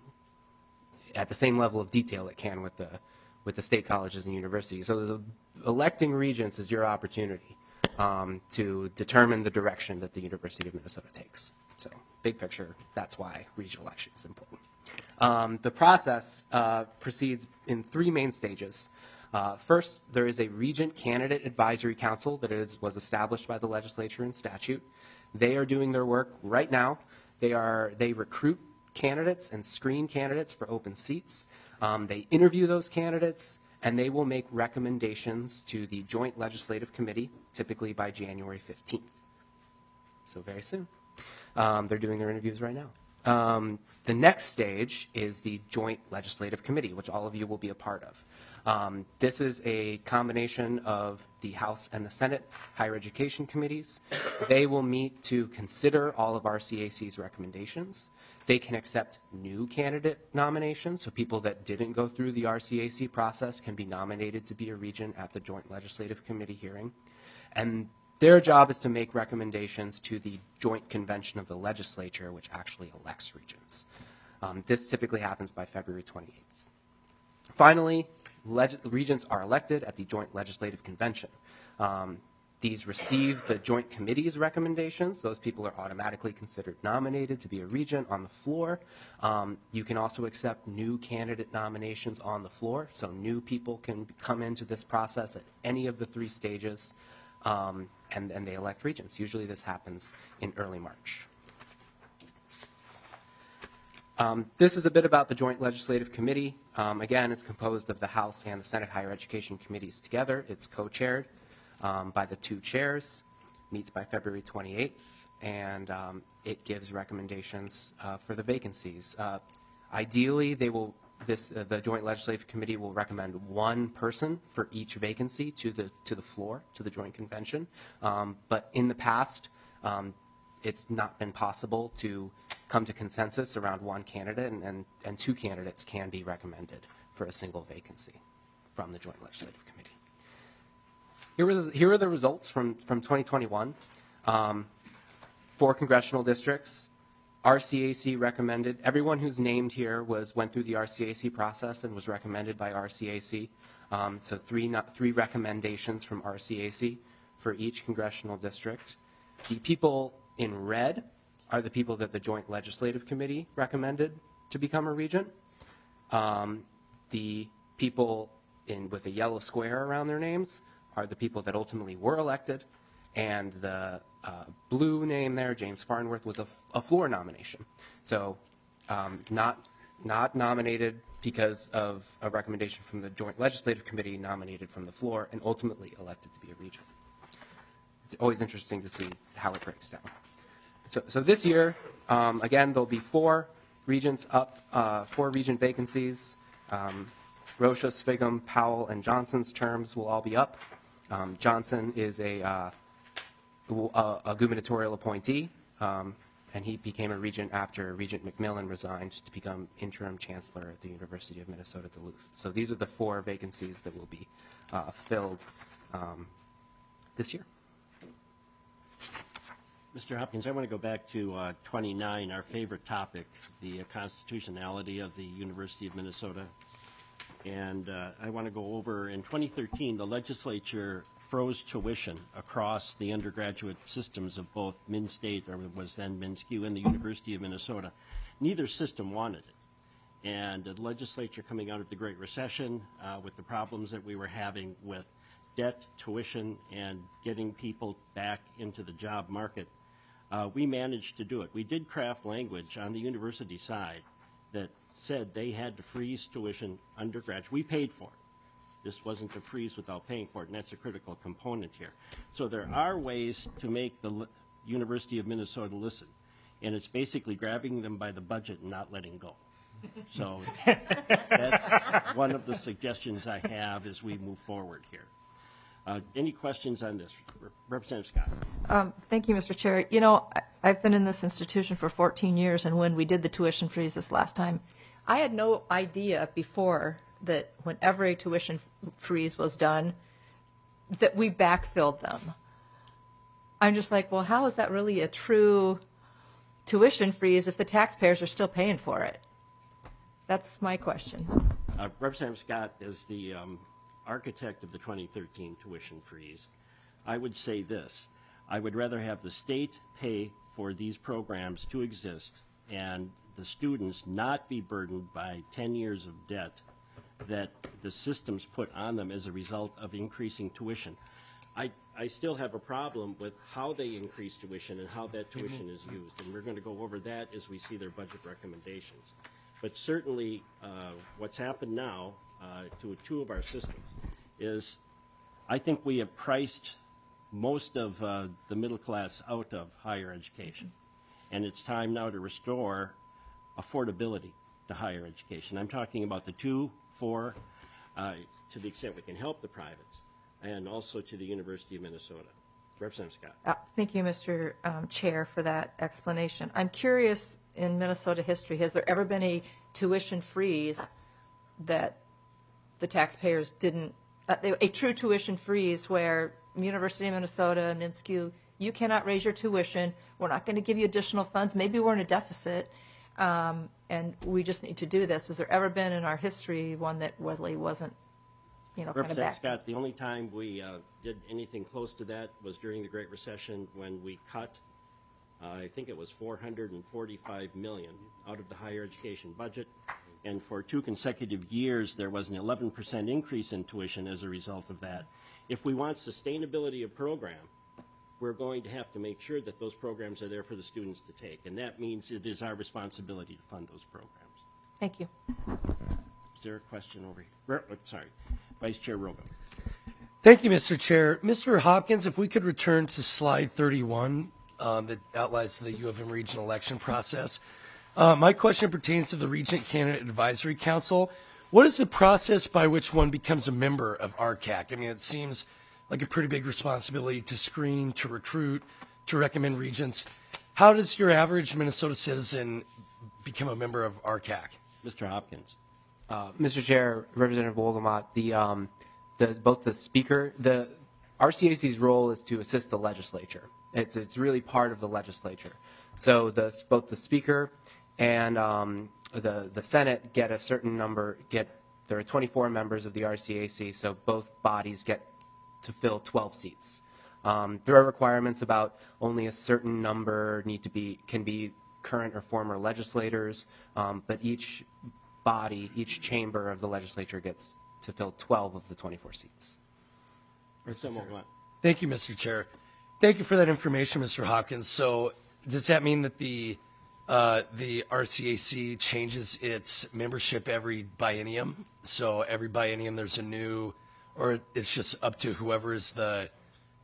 at the same level of detail it can with the with the state colleges and universities. So the, electing regents is your opportunity um, to determine the direction that the University of Minnesota takes. So big picture, that's why regional election is important. Um, the process uh, proceeds in three main stages. Uh, first, there is a Regent Candidate Advisory Council that is, was established by the legislature in statute. They are doing their work right now. They, are, they recruit candidates and screen candidates for open seats. Um, they interview those candidates, and they will make recommendations to the Joint Legislative Committee, typically by January fifteenth. So very soon. Um, they're doing their interviews right now. Um, the next stage is the Joint Legislative Committee, which all of you will be a part of. Um, this is a combination of the House and the Senate higher education committees. They will meet to consider all of R C A C's recommendations. They can accept new candidate nominations, so people that didn't go through the R C A C process can be nominated to be a regent at the Joint Legislative Committee hearing. And their job is to make recommendations to the Joint Convention of the Legislature, which actually elects regents. Um, this typically happens by February twenty-eighth. Finally, leg regents are elected at the Joint Legislative Convention. Um, these receive the Joint Committee's recommendations. Those people are automatically considered nominated to be a regent on the floor. Um, you can also accept new candidate nominations on the floor, so new people can come into this process at any of the three stages, um, and, and they elect regents. Usually this happens in early March. Um, this is a bit about the Joint Legislative Committee. Um, again, it's composed of the House and the Senate Higher Education Committees together. It's co-chaired um, by the two chairs, meets by February twenty-eighth, and um, it gives recommendations uh, for the vacancies. Uh, ideally, they will, this, uh, the Joint Legislative Committee will recommend one person for each vacancy to the, to the floor, to the Joint Convention. Um, but in the past, um, it's not been possible to come to consensus around one candidate, and, and, and two candidates can be recommended for a single vacancy from the Joint Legislative Committee. Here are the, here are the results from, from twenty twenty-one. Um, four congressional districts. R C A C recommended, everyone who's named here was went through the R C A C process and was recommended by R C A C. Um, so three, not, three recommendations from R C A C for each congressional district. The people in red are the people that the Joint Legislative Committee recommended to become a regent. Um, the people in with a yellow square around their names are the people that ultimately were elected, and the uh, blue name there, James Farnworth, was a, a floor nomination. So um, not, not nominated because of a recommendation from the Joint Legislative Committee, nominated from the floor, and ultimately elected to be a regent. it's always interesting to see how it breaks down. So, so this year, um, again, there'll be four regents up, uh, four regent vacancies. Um, Rocha, Svigum, Powell, and Johnson's terms will all be up. Um, Johnson is a, uh, a, a gubernatorial appointee, um, and he became a regent after Regent McMillan resigned to become interim chancellor at the University of Minnesota Duluth. So these are the four vacancies that will be uh, filled um, this year. Mister Hopkins, I want to go back to uh, twenty-nine, our favorite topic, the uh, constitutionality of the University of Minnesota. And uh, I want to go over, in twenty thirteen, the legislature froze tuition across the undergraduate systems of both MnState, or it was then MnSCU, and the University of Minnesota. Neither system wanted it. And the legislature coming out of the Great Recession uh, with the problems that we were having with debt, tuition, and getting people back into the job market, uh, we managed to do it. We did craft language on the university side that said they had to freeze tuition undergraduate. We paid for it. This wasn't a freeze without paying for it, and that's a critical component here. So there are ways to make the L- University of Minnesota listen, and it's basically grabbing them by the budget and not letting go. So that's one of the suggestions I have as we move forward here. Uh, any questions on this? Representative Scott. Um, Thank you, Mister Chair. You know, I- I've been in this institution for fourteen years, and when we did the tuition freeze this last time, I had no idea before that whenever a tuition f- freeze was done, that we backfilled them. I'm just like, well, how is that really a true tuition freeze if the taxpayers are still paying for it? That's my question. Uh, Representative Scott is the um, architect of the twenty thirteen tuition freeze. I would say this. I would rather have the state pay for these programs to exist and the students not be burdened by ten years of debt that the systems put on them as a result of increasing tuition. I, I still have a problem with how they increase tuition and how that tuition is used, and we're going to go over that as we see their budget recommendations. But certainly, uh, what's happened now uh, to two of our systems is I think we have priced most of uh, the middle class out of higher education. And it's time now to restore affordability to higher education. I'm talking about the two, four, uh, to the extent we can help the privates, and also to the University of Minnesota. Representative Scott. Uh, Thank you, Mister Um, Chair, for that explanation. I'm curious, in Minnesota history, has there ever been a tuition freeze that the taxpayers didn't, uh, a true tuition freeze where University of Minnesota, MnSCU, you cannot raise your tuition, we're not going to give you additional funds, maybe we're in a deficit, um, and we just need to do this. Has there ever been in our history one that really wasn't, you know, kind of Representative back? Scott, the only time we uh, did anything close to that was during the Great Recession when we cut, uh, I think it was four hundred forty-five million dollars out of the higher education budget. And for two consecutive years, there was an eleven percent increase in tuition as a result of that. If we want sustainability of program, we're going to have to make sure that those programs are there for the students to take. And that means it is our responsibility to fund those programs. Thank you. Is there a question over here? Re- Sorry, Vice Chair Rogan. Thank you, Mister Chair. Mister Hopkins, if we could return to slide thirty-one um, that outlines the U of M regional election process. Uh, my question pertains to the Regent Candidate Advisory Council. What is the process by which one becomes a member of R C A C? I mean, it seems like a pretty big responsibility to screen, to recruit, to recommend regents. How does your average Minnesota citizen become a member of R C A C? Mister Hopkins. Uh, Mister Chair, Representative Wolgamott, the, um, the, both the speaker, the R C A C's role is to assist the legislature. It's, it's really part of the legislature. So the, both the speaker and um, the, the Senate get a certain number, get, there are twenty-four members of the R C A C, so both bodies get to fill twelve seats. Um, there are requirements about only a certain number need to be, can be current or former legislators, um, but each body, each chamber of the legislature gets to fill twelve of the twenty-four seats. Thank you, Mister Chair. Thank you for that information, Mister Hopkins. So does that mean that the uh, the R C A C changes its membership every biennium? So every biennium there's a new, or it's just up to whoever is the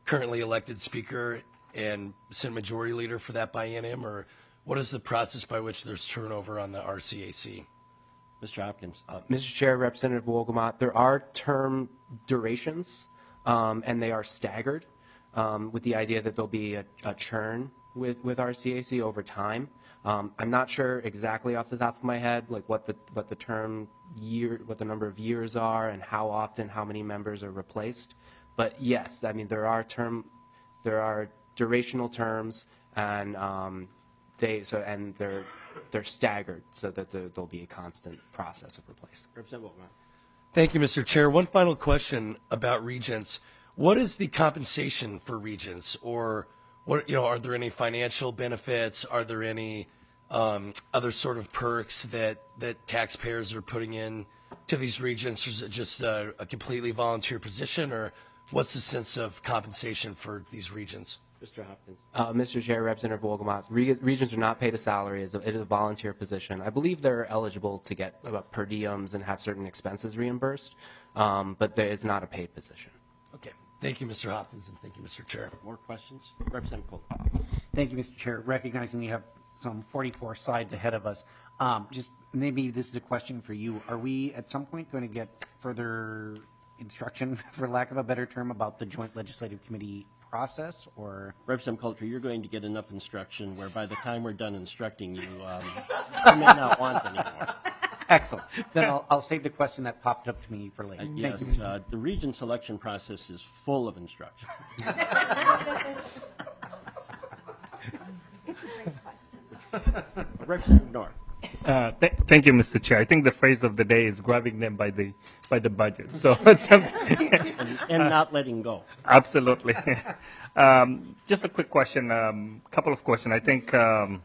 currently elected speaker and Senate Majority Leader for that biennium, or what is the process by which there's turnover on the R C A C? Mister Hopkins. Uh, Mister Chair, Representative Wolgamott, there are term durations, um, and they are staggered um, with the idea that there'll be a, a churn with, with R C A C over time. Um, I'm not sure exactly off the top of my head, like what the what the term year, what the number of years are, and how often, how many members are replaced. But yes, I mean there are term, there are durational terms, and um, they so and they're they're staggered so that there, there'll be a constant process of replacement. Representative Wolgamott. Thank you, Mister Chair. One final question about regents. What is the compensation for regents, or what, you know, are there any financial benefits? Are there any um, other sort of perks that, that taxpayers are putting in to these regents? Or is it just a, a completely volunteer position, or what's the sense of compensation for these regents? Mister Hopkins. Uh, Mister Chair, Representative Wolgamott, re- regents are not paid a salary. It is a volunteer position. I believe they're eligible to get uh, per diems and have certain expenses reimbursed, um, but there is not a paid position. Okay. Thank you, Mister Hopkins, and thank you, Mister Chair. More questions? Representative Cole. Thank you, Mister Chair. Recognizing we have some forty-four slides ahead of us, um, just maybe this is a question for you. Are we at some point going to get further instruction, for lack of a better term, about the Joint Legislative Committee process, or? Representative Coulter, you're going to get enough instruction where by the time we're done instructing you, um, you may not want any more. Excellent. Then I'll, I'll save the question that popped up to me for later. Uh, Thank yes, you. uh, the region selection process is full of instruction. Representative North. Uh, th- thank you, Mister Chair. I think the phrase of the day is grabbing them by the by the budget. So, and, and not letting go. Absolutely. um, just a quick question. A um, couple of questions. I think um,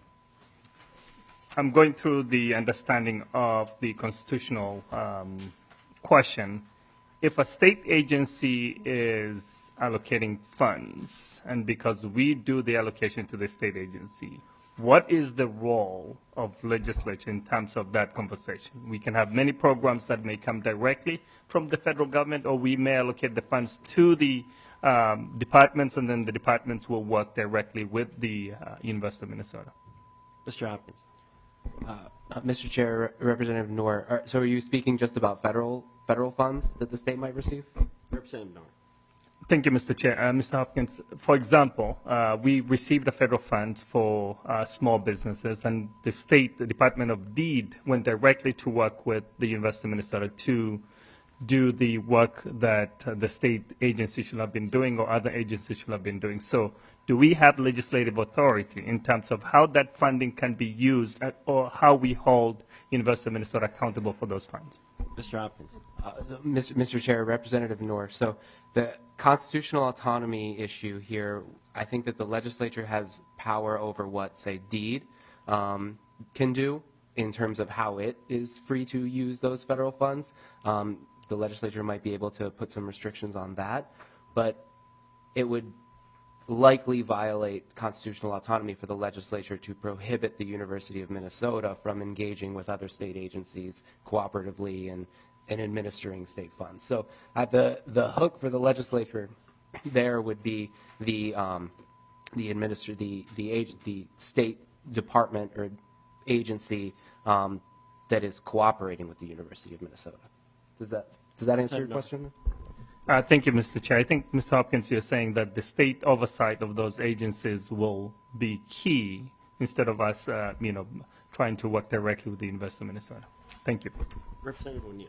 I'm going through the understanding of the constitutional um, question. If a state agency is allocating funds, and because we do the allocation to the state agency, what is the role of legislature in terms of that conversation? We can have many programs that may come directly from the federal government, or we may allocate the funds to the um, departments, and then the departments will work directly with the uh, University of Minnesota. Mister Hopkins. Uh, uh, Mister Chair, Re- Representative Noor, are, so are you speaking just about federal federal funds that the state might receive? Representative North. Thank you, Mister Chair. Uh, Mister Hopkins, for example, uh, we received the federal funds for uh, small businesses, and the state, the Department of Deed, went directly to work with the University of Minnesota to do the work that uh, the state agency should have been doing or other agencies should have been doing. So do we have legislative authority in terms of how that funding can be used, at, or how we hold University of Minnesota accountable for those funds? Mister Hopkins. Uh, Mister Mister Chair, Representative Noor, so the constitutional autonomy issue here, I think that the legislature has power over what, say, Deed um, can do in terms of how it is free to use those federal funds. Um, the legislature might be able to put some restrictions on that, but it would likely violate constitutional autonomy for the legislature to prohibit the University of Minnesota from engaging with other state agencies cooperatively and, and administering state funds. So at the, the hook for the legislature there would be the, um, the, administr- the, the, ag- the state department or agency um, that is cooperating with the University of Minnesota. Does that, does that answer your question? Uh, thank you, Mister Chair. I think, Mister Hopkins, you're saying that the state oversight of those agencies will be key instead of us, uh, you know, trying to work directly with the University of Minnesota. Thank you. Representative O'Neill.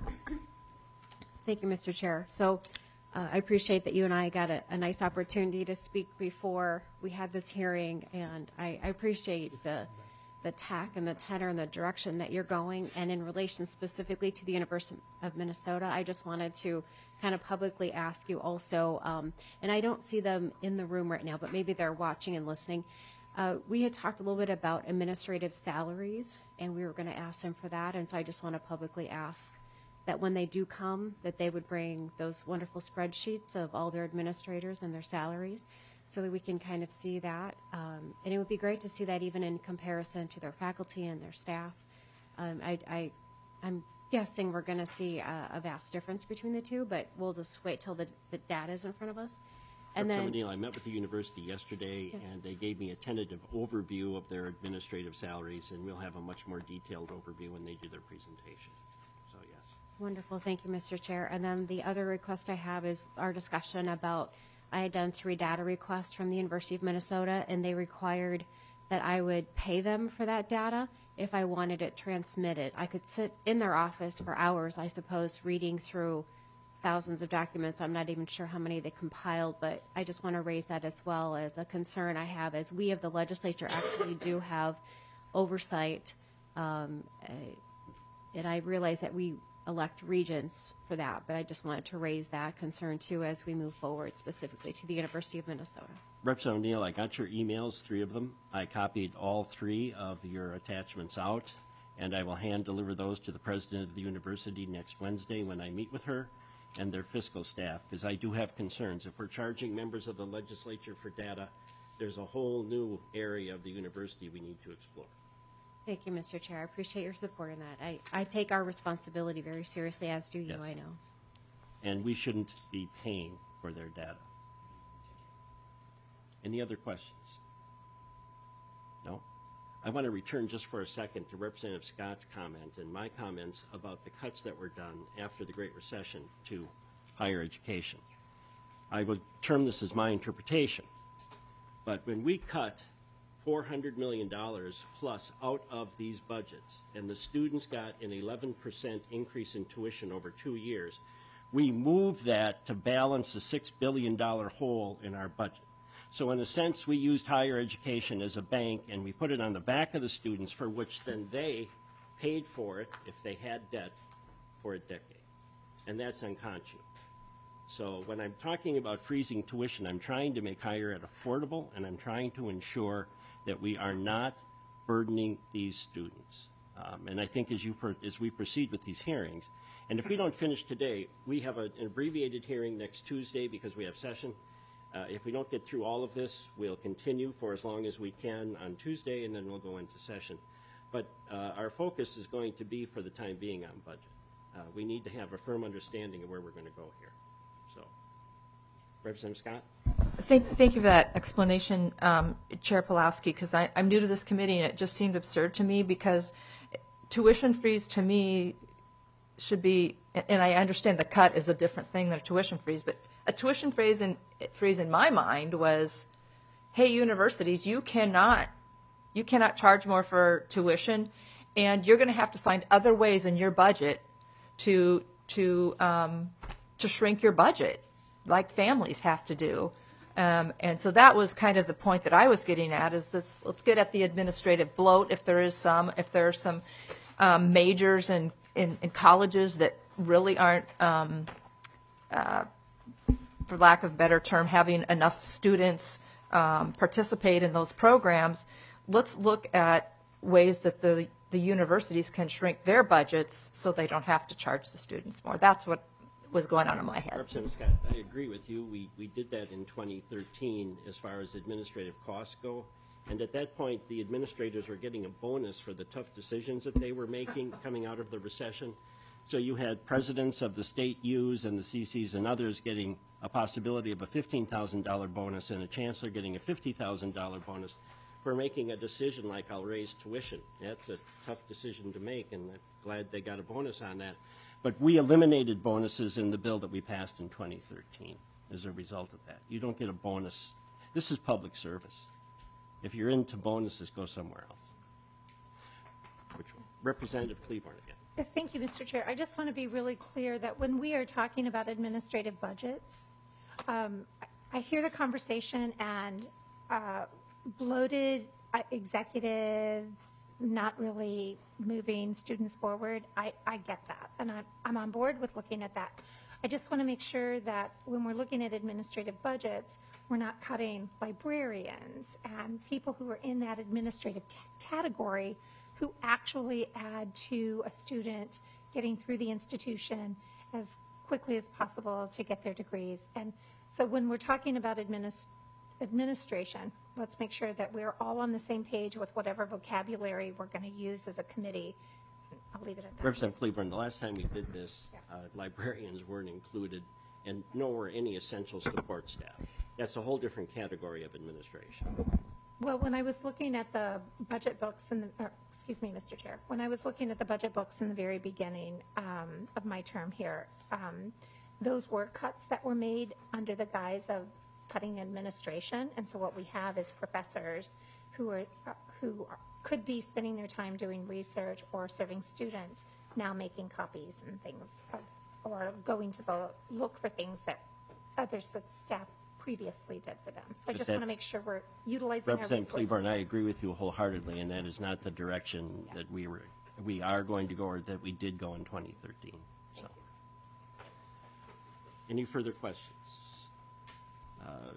Thank you, Mister Chair. So uh, I appreciate that you and I got a, a nice opportunity to speak before we had this hearing, and I, I appreciate the the tack and the tenor and the direction that you're going. And in relation specifically to the University of Minnesota, I just wanted to kind of publicly ask you also, um, and I don't see them in the room right now, but maybe they're watching and listening. Uh, we had talked a little bit about administrative salaries, and we were going to ask them for that. And so I just want to publicly ask that when they do come, that they would bring those wonderful spreadsheets of all their administrators and their salaries, so that we can kind of see that. Um, and it would be great to see that even in comparison to their faculty and their staff. Um, I, I, I'm guessing we're going to see a, a vast difference between the two, but we'll just wait till the, the data is in front of us. And Representative then, Neal, I met with the university yesterday, and they gave me a tentative overview of their administrative salaries, and we'll have a much more detailed overview when they do their presentation. So, yes. wonderful, thank you, Mister Chair. And then the other request I have is our discussion about, I had done three data requests from the University of Minnesota, and they required that I would pay them for that data if I wanted it transmitted. I could sit in their office for hours, I suppose, reading through thousands of documents. I'm not even sure how many they compiled, but I just want to raise that as well as a concern I have, as we of the legislature actually do have oversight, um, uh, and I realize that we elect regents for that, but I just wanted to raise that concern too as we move forward, specifically to the University of Minnesota. Representative Neal, I got your emails, three of them. I copied all three of your attachments out, and I will hand deliver those to the president of the university next Wednesday when I meet with her and their fiscal staff, because I do have concerns. If we're charging members of the legislature for data, there's a whole new area of the university we need to explore. Thank you, Mister Chair. I appreciate your support in that. I, I take our responsibility very seriously, as do you, Yes. I know. And we shouldn't be paying for their data. Any other questions? No? I want to return just for a second to Representative Scott's comment and my comments about the cuts that were done after the Great Recession to higher education. I would term this as my interpretation. But when we cut four hundred million dollars plus out of these budgets, and the students got an eleven percent increase in tuition over two years, we moved that to balance the six billion dollars hole in our budget. So in a sense, we used higher education as a bank, and we put it on the back of the students, for which then they paid for it, if they had debt, for a decade. And that's unconscionable. So when I'm talking about freezing tuition, I'm trying to make higher ed affordable, and I'm trying to ensure that we are not burdening these students. Um, and I think as, you per, as we proceed with these hearings, and if we don't finish today, we have a, an abbreviated hearing next Tuesday because we have session. Uh, if we don't get through all of this, we'll continue for as long as we can on Tuesday, and then we'll go into session. But uh, our focus is going to be, for the time being, on budget. Uh, we need to have a firm understanding of where we're going to go here. So, Representative Scott? Thank, thank you for that explanation, um, Chair Pulowski, because I'm new to this committee, and it just seemed absurd to me, because tuition freeze to me should be, and I understand the cut is a different thing than a tuition freeze, but a tuition freeze in, freeze in my mind was, hey, universities, you cannot, you cannot charge more for tuition, and you're going to have to find other ways in your budget to to um, to shrink your budget, like families have to do. Um, and so that was kind of the point that I was getting at, is this, let's get at the administrative bloat, if there is some, if there are some um, majors in, in, in colleges that really aren't, um, uh, for lack of a better term, having enough students um, participate in those programs. Let's look at ways that the, the universities can shrink their budgets so they don't have to charge the students more. That's what was going on in my head. Representative Scott, I agree with you. We, we did that in twenty thirteen as far as administrative costs go. And at that point, the administrators were getting a bonus for the tough decisions that they were making coming out of the recession. So you had presidents of the state U's and the C C's and others getting a possibility of a fifteen thousand dollars bonus, and a chancellor getting a fifty thousand dollars bonus for making a decision like, I'll raise tuition. That's a tough decision to make, and I'm glad they got a bonus on that. But we eliminated bonuses in the bill that we passed in twenty thirteen as a result of that. You don't get a bonus. This is public service. If you're into bonuses, go somewhere else. Which one? Representative Cleburne again. Thank you, Mister Chair. I just want to be really clear that when we are talking about administrative budgets, um, I hear the conversation, and uh, bloated uh, executives not really moving students forward. I, I get that, and I'm, I'm on board with looking at that. I just want to make sure that when we're looking at administrative budgets, we're not cutting librarians and people who are in that administrative ca- category who actually add to a student getting through the institution as quickly as possible to get their degrees. And so when we're talking about administ- administration, let's make sure that we're all on the same page with whatever vocabulary we're going to use as a committee. I'll leave it at that. Representative Cleburne, the last time we did this, uh, librarians weren't included, and nor were any essential support staff. That's a whole different category of administration. Well, when I was looking at the budget books, in the, uh, excuse me, Mister Chair, when I was looking at the budget books in the very beginning um, of my term here, um, those were cuts that were made under the guise of cutting administration. And so what we have is professors who are uh, who are, could be spending their time doing research or serving students, now making copies and things, of, or going to the look for things that other staff previously did for them. So I But just want to that's- make sure we're utilizing our Representative resources. Cleburne, I agree with you wholeheartedly, and that is not the direction that we were, we are going to go, or that we did go in twenty thirteen. So, any further questions? Uh,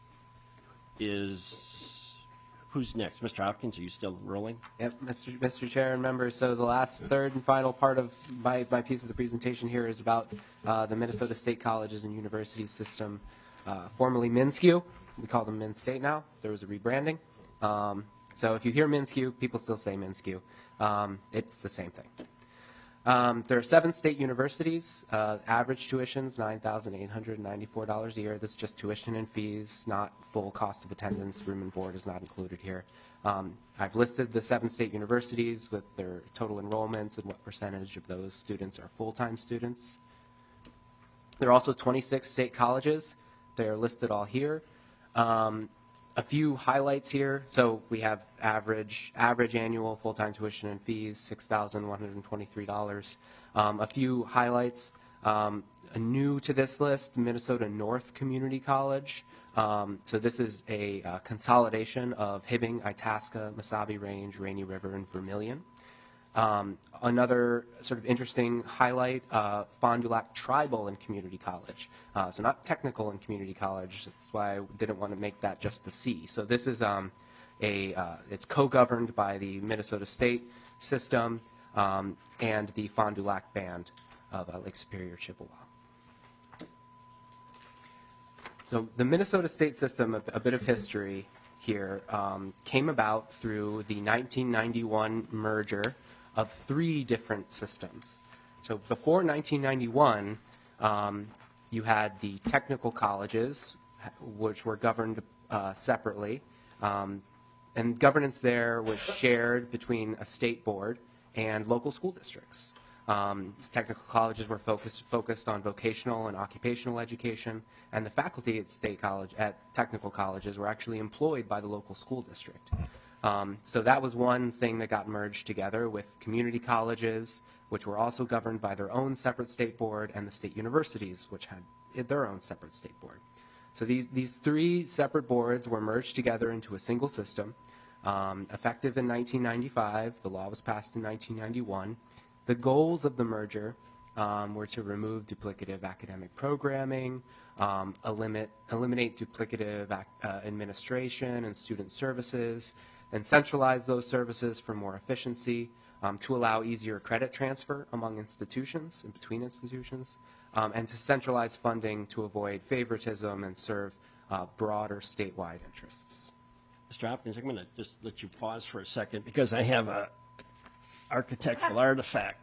is who's next? Mister Hopkins, are you still rolling? Yep, Mister Mister Chair and members, so the last third and final part of my, my piece of the presentation here is about uh, the Minnesota State Colleges and Universities system, uh, formerly MnSCU. We call them MnState now. There was a rebranding. Um, so if you hear MnSCU, people still say MnSCU. Um, it's the same thing. Um, there are seven state universities. Uh, average tuition's nine thousand eight hundred ninety-four dollars a year. This is just tuition and fees, not full cost of attendance. Room and board is not included here. Um, I've listed the seven state universities with their total enrollments and what percentage of those students are full-time students. There are also twenty-six state colleges. They are listed all here. Um, A few highlights here. So we have average average annual full-time tuition and fees, six thousand one hundred twenty-three dollars. Um, a few highlights. Um, new to this list, Minnesota North Community College. Um, so this is a uh, consolidation of Hibbing, Itasca, Mesabi Range, Rainy River, and Vermilion. Um, another sort of interesting highlight, uh, Fond du Lac Tribal and Community College. Uh, so not technical and community college. That's why I didn't want to make that just a C. So this is um, a, uh, it's co-governed by the Minnesota State system um, and the Fond du Lac Band of uh, Lake Superior, Chippewa. So the Minnesota State system, a, a bit of history here, um, came about through the nineteen ninety-one merger of three different systems. So before nineteen ninety-one, um, you had the technical colleges, which were governed uh, separately, um, and governance there was shared between a state board and local school districts. Um, technical colleges were focused focused on vocational and occupational education, and the faculty at state college at technical colleges were actually employed by the local school district. Um, so that was one thing that got merged together with community colleges, which were also governed by their own separate state board, and the state universities, which had their own separate state board. So these, these three separate boards were merged together into a single system. Um, effective in nineteen ninety-five, the law was passed in nineteen ninety-one. The goals of the merger um, were to remove duplicative academic programming, um, eliminate, eliminate duplicative ac uh, administration and student services, and centralize those services for more efficiency, um, to allow easier credit transfer among institutions and between institutions, um, and to centralize funding to avoid favoritism and serve uh, broader statewide interests. Mister Hopkins, I'm going to just let you pause for a second because I have a architectural artifact.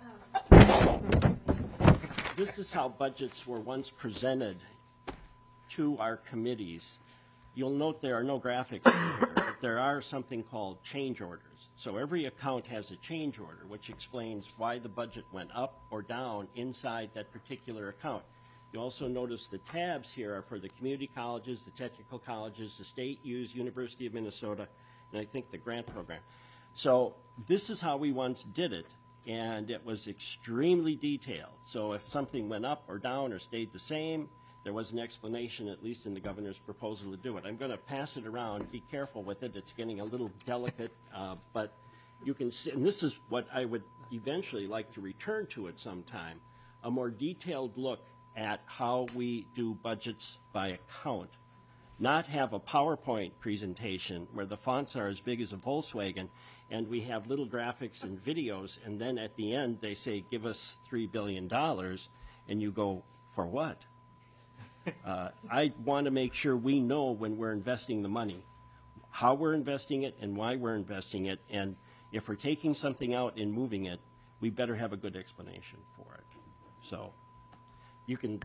This is how budgets were once presented to our committees. You'll note there are no graphics in here, but there are something called change orders. So every account has a change order, which explains why the budget went up or down inside that particular account. You also notice the tabs here are for the community colleges, the technical colleges, the state U's, University of Minnesota, and I think the grant program. So this is how we once did it, and it was extremely detailed. So if something went up or down or stayed the same, there was an explanation, at least in the governor's proposal, to do it. I'm going to pass it around. Be careful with it. It's getting a little delicate, uh, but you can see, and this is what I would eventually like to return to at some time, a more detailed look at how we do budgets by account. Not have a PowerPoint presentation where the fonts are as big as a Volkswagen and we have little graphics and videos, and then at the end they say, give us three billion dollars, and you go, for what? Uh, I want to make sure we know when we're investing the money, how we're investing it and why we're investing it, and if we're taking something out and moving it, we better have a good explanation for it. So you can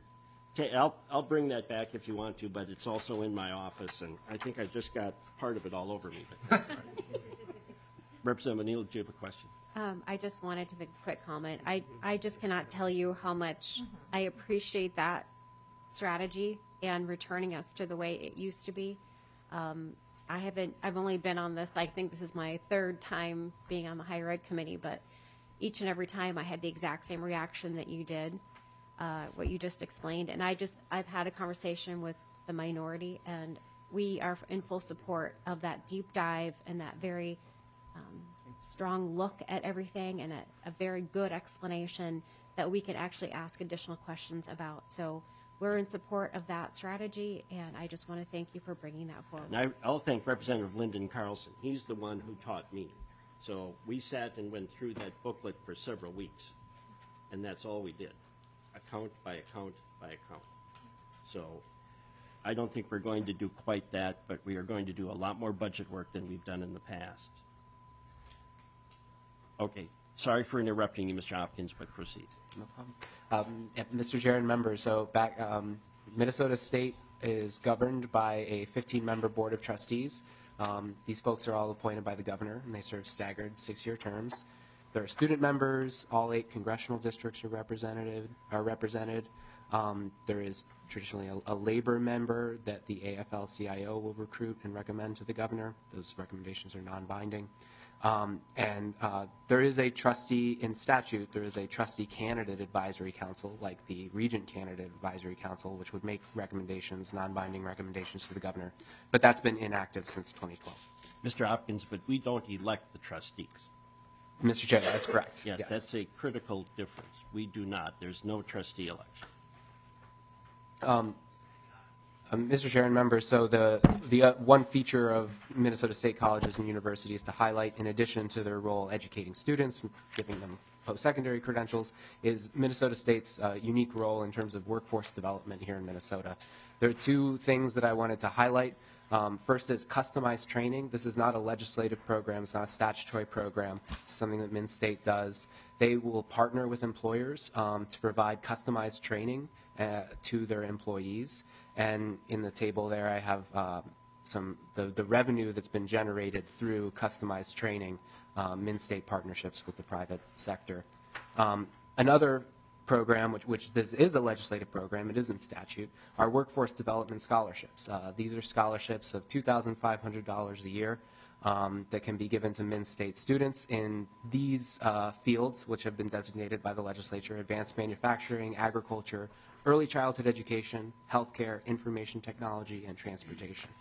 Okay, I'll, I'll bring that back if you want to, but it's also in my office, and I think I just got part of it all over me. But Representative O'Neill, do you have a question? Um, I just wanted to make a quick comment. I, I just cannot tell you how much I appreciate that strategy and returning us to the way it used to be. Um, I haven't, I've only been on this, I think this is my third time being on the higher ed committee, but each and every time I had the exact same reaction that you did, uh, what you just explained. And I just, I've had a conversation with the minority, and we are in full support of that deep dive and that very um, strong look at everything and a, a very good explanation that we can actually ask additional questions about. So we're in support of that strategy, and I just want to thank you for bringing that forward. And I, I'll thank Representative Lyndon Carlson. He's the one who taught me. So we sat and went through that booklet for several weeks, and that's all we did, account by account by account. So I don't think we're going to do quite that, but we are going to do a lot more budget work than we've done in the past. Okay, sorry for interrupting you, Mister Hopkins, but proceed. No problem. Um, yeah, Mister Chair and members, so back, um, Minnesota State is governed by a fifteen-member board of trustees. Um, these folks are all appointed by the governor, and they serve staggered six-year terms. There are student members. All eight congressional districts are represented. Are represented. Um, there is traditionally a, a labor member that the A F L C I O will recruit and recommend to the governor. Those recommendations are non-binding. Um, and uh, there is a trustee in statute, there is a trustee candidate advisory council, like the Regent Candidate Advisory Council, which would make recommendations, non-binding recommendations to the governor. But that's been inactive since twenty twelve. Mister Hopkins, but we don't elect the trustees. Mister Chair, that's correct. Yes, Yes. that's a critical difference. We do not. There's no trustee election. Um, um, Mister Chair and members, so the, the uh, one feature of Minnesota State colleges and universities to highlight, in addition to their role educating students, giving them post-secondary credentials, is Minnesota State's uh, unique role in terms of workforce development here in Minnesota. There are two things that I wanted to highlight. Um, first is customized training. This is not a legislative program. It's not a statutory program. It's something that Min State does. They will partner with employers um, to provide customized training uh, to their employees. And in the table there, I have uh, some the, the revenue that's been generated through customized training, um, Min State partnerships with the private sector. Um, another program, which, which this is a legislative program, it is in statute, are workforce development scholarships. Uh, these are scholarships of two thousand five hundred dollars a year um, that can be given to Min State students in these uh, fields, which have been designated by the legislature: advanced manufacturing, agriculture, early childhood education, healthcare, information technology, and transportation.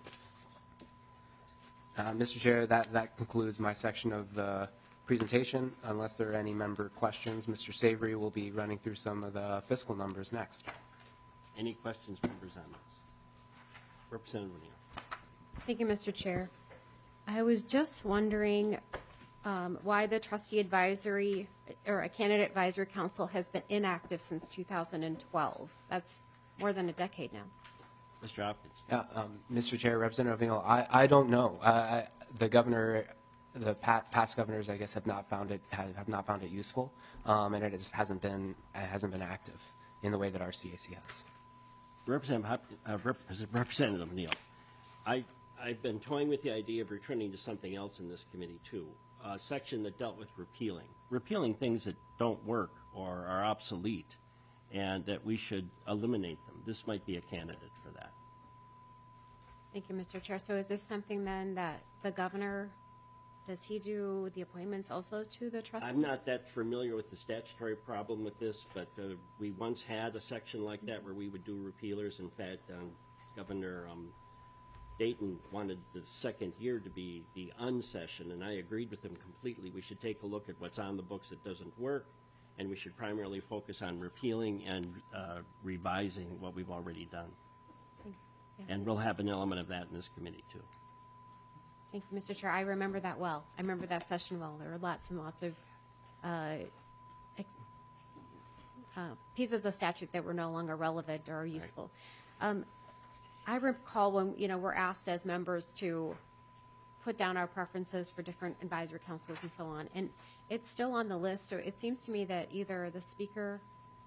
Uh, Mister Chair, that, that concludes my section of the presentation. Unless there are any member questions, Mister Savory will be running through some of the fiscal numbers next. Any questions, members on this? Representative O'Neill. Thank you, Mister Chair. I was just wondering um, why the trustee advisory or a candidate advisory council has been inactive since two thousand twelve. That's more than a decade now. Mister Hopkins. Yeah, um, Mister Chair, Representative O'Neill, I, I don't know. Uh, I, the governor, the past, past governors, I guess, have not found it have, have not found it useful, um, and it just hasn't been it hasn't been active in the way that our C A C has. Representative, Hop, uh, Rep, Representative O'Neill, I I've been toying with the idea of returning to something else in this committee too. A section that dealt with repealing, repealing things that don't work or are obsolete, and that we should eliminate them. This might be a candidate for that. Thank you, Mister Chair. So is this something then that the governor, does he do the appointments also to the trustees? I'm not that familiar with the statutory problem with this, but uh, we once had a section like that where we would do repealers. In fact, um, Governor um, Dayton wanted the second year to be the unsession, and I agreed with him completely. We should take a look at what's on the books that doesn't work, and we should primarily focus on repealing and uh, revising what we've already done. Yeah. And we'll have an element of that in this committee, too. Thank you, Mister Chair. I remember that well. I remember that session well. There were lots and lots of uh, ex- uh, pieces of statute that were no longer relevant or useful. Right. Um, I recall when, you know, we're asked as members to put down our preferences for different advisory councils and so on, and it's still on the list. So it seems to me that either the speaker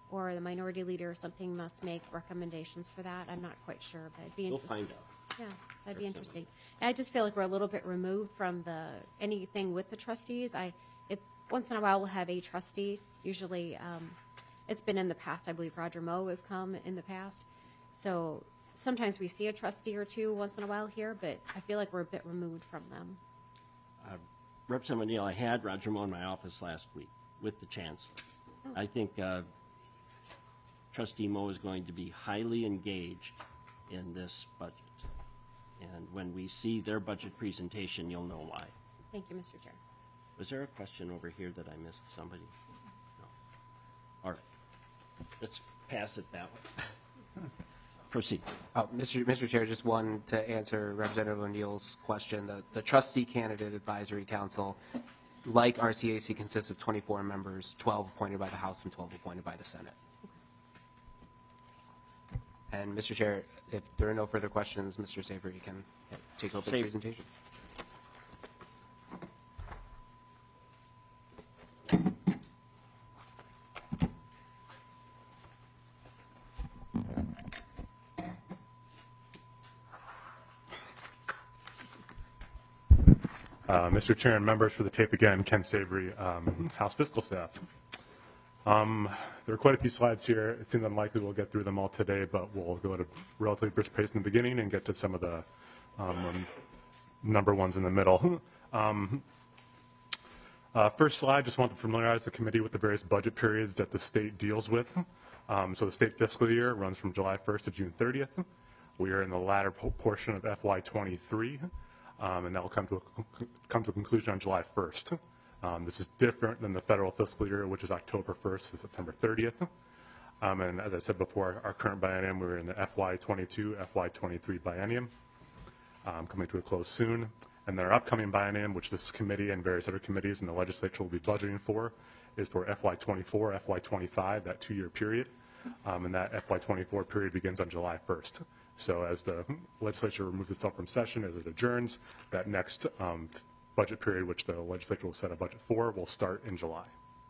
or the minority leader or something must make recommendations for that. I'm not quite sure, but it'd be We'll interesting. find out. Yeah, that'd be interesting. And I just feel like we're a little bit removed from the, anything with the trustees. I, it's, once in a while we'll have a trustee, usually, um, it's been in the past, I believe Roger Moe has come in the past. So sometimes we see a trustee or two once in a while here, but I feel like we're a bit removed from them. Uh, Representative O'Neill, I had Roger Moe in my office last week with the chancellor. I think uh, Trustee Moe is going to be highly engaged in this budget. And when we see their budget presentation, you'll know why. Thank you, Mister Chair. Was there a question over here that I missed? Somebody? No. All right. Let's pass it that way. Proceed. Oh, Mister Mister Chair, just one to answer Representative O'Neill's question. The, the Trustee Candidate Advisory Council, like R C A C, consists of twenty-four members, twelve appointed by the House and twelve appointed by the Senate. And Mister Chair, if there are no further questions, Mister Savory can take over the Savory. presentation. Uh, Mister Chair and members, for the tape again, Ken Savory, um, House Fiscal Staff. Um, there are quite a few slides here. It seems unlikely we'll get through them all today, but we'll go at a relatively brisk pace in the beginning and get to some of the um, number ones in the middle. Um, uh, first slide, just want to familiarize the committee with the various budget periods that the state deals with. Um, so the state fiscal year runs from July first to June thirtieth. We are in the latter po portion of F Y twenty-three. Um, and that will come to a, come to a conclusion on July first. Um, this is different than the federal fiscal year, which is October first to September thirtieth. Um, and as I said before, our current biennium, we're in the F Y twenty-two, F Y twenty-three biennium, um, coming to a close soon. And then our upcoming biennium, which this committee and various other committees in the legislature will be budgeting for, is for F Y twenty-four, F Y twenty-five, that two-year period. Um, and that F Y twenty-four period begins on July first. So as the legislature removes itself from session, as it adjourns, that next um, budget period, which the legislature will set a budget for, will start in July.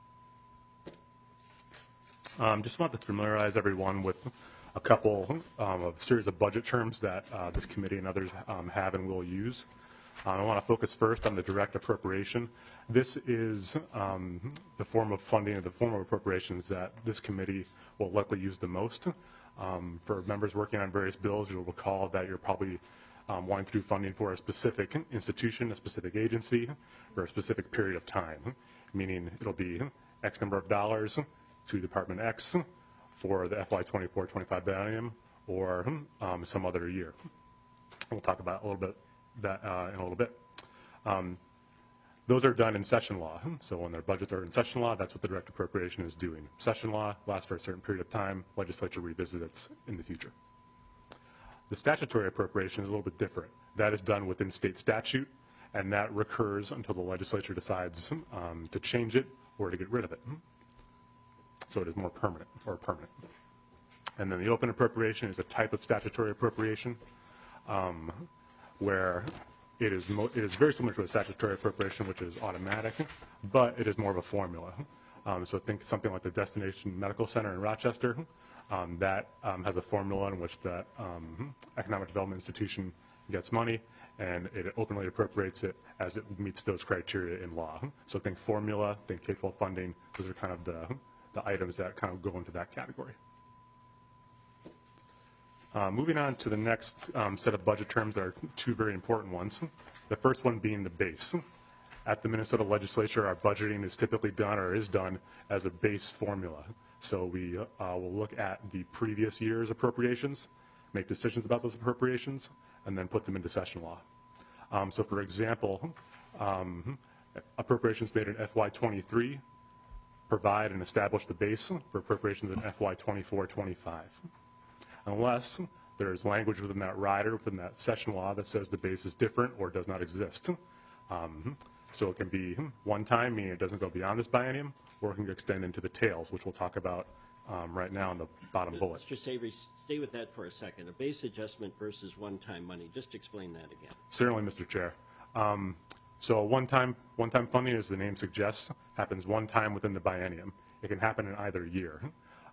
Um, just want to familiarize everyone with a couple um, of series of budget terms that uh, this committee and others um, have and will use. Um, I want to focus first on the direct appropriation. This is um, the form of funding, the form of appropriations that this committee will likely use the most. Um, for members working on various bills, you'll recall that you're probably um, wanting to do funding for a specific institution, a specific agency, for a specific period of time, meaning it'll be X number of dollars to Department X for the F Y twenty-four twenty-five biennium or um, some other year. We'll talk about a little bit that uh, in a little bit. Um, Those are done in session law. So when their budgets are in session law, that's what the direct appropriation is doing. Session law lasts for a certain period of time. Legislature revisits it in the future. The statutory appropriation is a little bit different. That is done within state statute, and that recurs until the legislature decides um, to change it or to get rid of it. So it is more permanent or permanent. And then the open appropriation is a type of statutory appropriation um, where It is, mo it is very similar to a statutory appropriation, which is automatic, but it is more of a formula. Um, so think something like the Destination Medical Center in Rochester. Um, that um, has a formula in which that um, economic development institution gets money, and it openly appropriates it as it meets those criteria in law. So think formula, think K twelve funding. Those are kind of the, the items that kind of go into that category. Uh, moving on to the next um, set of budget terms, there are two very important ones. The first one being the base. At the Minnesota legislature, our budgeting is typically done or is done as a base formula. So we uh, will look at the previous year's appropriations, make decisions about those appropriations, and then put them into session law. Um, so for example, um, appropriations made in F Y twenty-three provide and establish the base for appropriations in F Y twenty-four twenty-five. Unless there is language within that rider, within that session law that says the base is different or does not exist. Um, so it can be one time, meaning it doesn't go beyond this biennium, or it can extend into the tails, which we'll talk about um, right now in the bottom bullet. Mister Savory, stay with that for a second. A base adjustment versus one-time money. Just explain that again. Certainly, Mister Chair. Um, so one-time one-time funding, as the name suggests, happens one time within the biennium. It can happen in either year.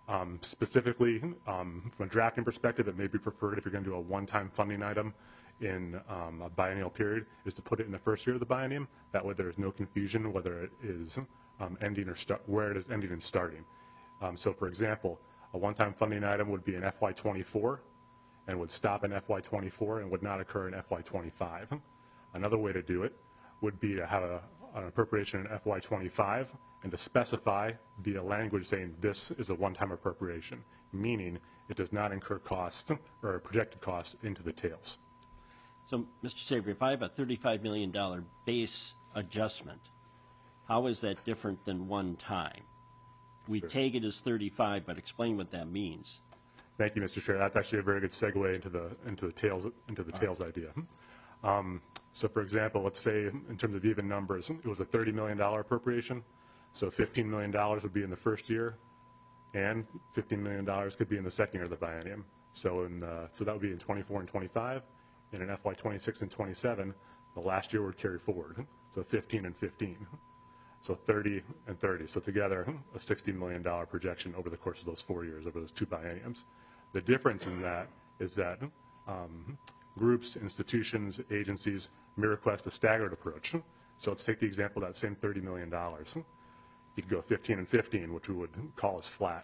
Um, specifically, um, from a drafting perspective, it may be preferred if you're going to do a one-time funding item in um, a biennial period, is to put it in the first year of the biennium. That way there is no confusion whether it is um, ending or start, where it is ending and starting. Um, so for example, a one-time funding item would be in F Y twenty-four and would stop in F Y twenty-four and would not occur in F Y twenty-five. Another way to do it would be to have a, an appropriation in F Y twenty-five and to specify via language saying this is a one-time appropriation, meaning it does not incur costs or projected costs into the tails. So, Mister Savory, if I have a thirty-five million dollars base adjustment, how is that different than one time? We Sure. take it as thirty-five, but explain what that means. Thank you, Mister Chair. That's actually a very good segue into the into the tails into the tails idea. Um, so, for example, let's say in terms of even numbers, it was a thirty million dollars appropriation. So, fifteen million dollars would be in the first year, and fifteen million dollars could be in the second year of the biennium. So, in the, so that would be in twenty-four and twenty-five. And in F Y twenty-six and twenty-seven, the last year would carry forward. So, fifteen and fifteen. So, thirty and thirty. So, together, a sixty million dollars projection over the course of those four years, over those two bienniums. The difference in that is that um, groups, institutions, agencies may request a staggered approach. So let's take the example of that same thirty million dollars. You could go fifteen and fifteen, which we would call as flat.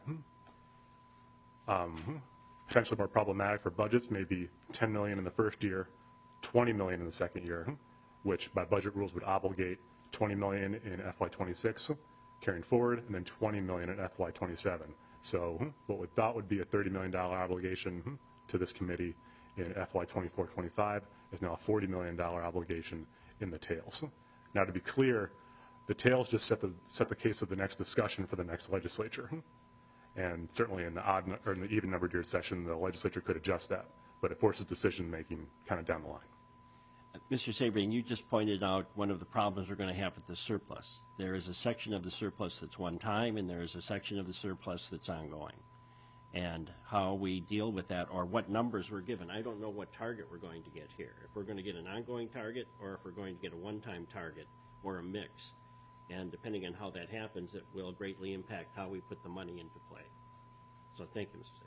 Um, potentially more problematic for budgets may be ten million dollars in the first year, twenty million dollars in the second year, which by budget rules would obligate twenty million dollars in F Y twenty-six carrying forward, and then twenty million dollars in F Y twenty-seven. So what we thought would be a thirty million dollars obligation to this committee in F Y twenty-four twenty-five is now a forty million dollars obligation in the tails. Now, to be clear, the tails just set the, set the case of the next discussion for the next legislature. And certainly in the odd or in the even numbered year session, the legislature could adjust that, but it forces decision making kind of down the line. Mister Sabrin, you just pointed out one of the problems we're going to have with the surplus. There is a section of the surplus that's one time, and there is a section of the surplus that's ongoing. And how we deal with that, or what numbers we're given. I don't know what target we're going to get here. If we're going to get an ongoing target, or if we're going to get a one-time target, or a mix. And depending on how that happens, it will greatly impact how we put the money into play. So thank you, Mister Sabrin.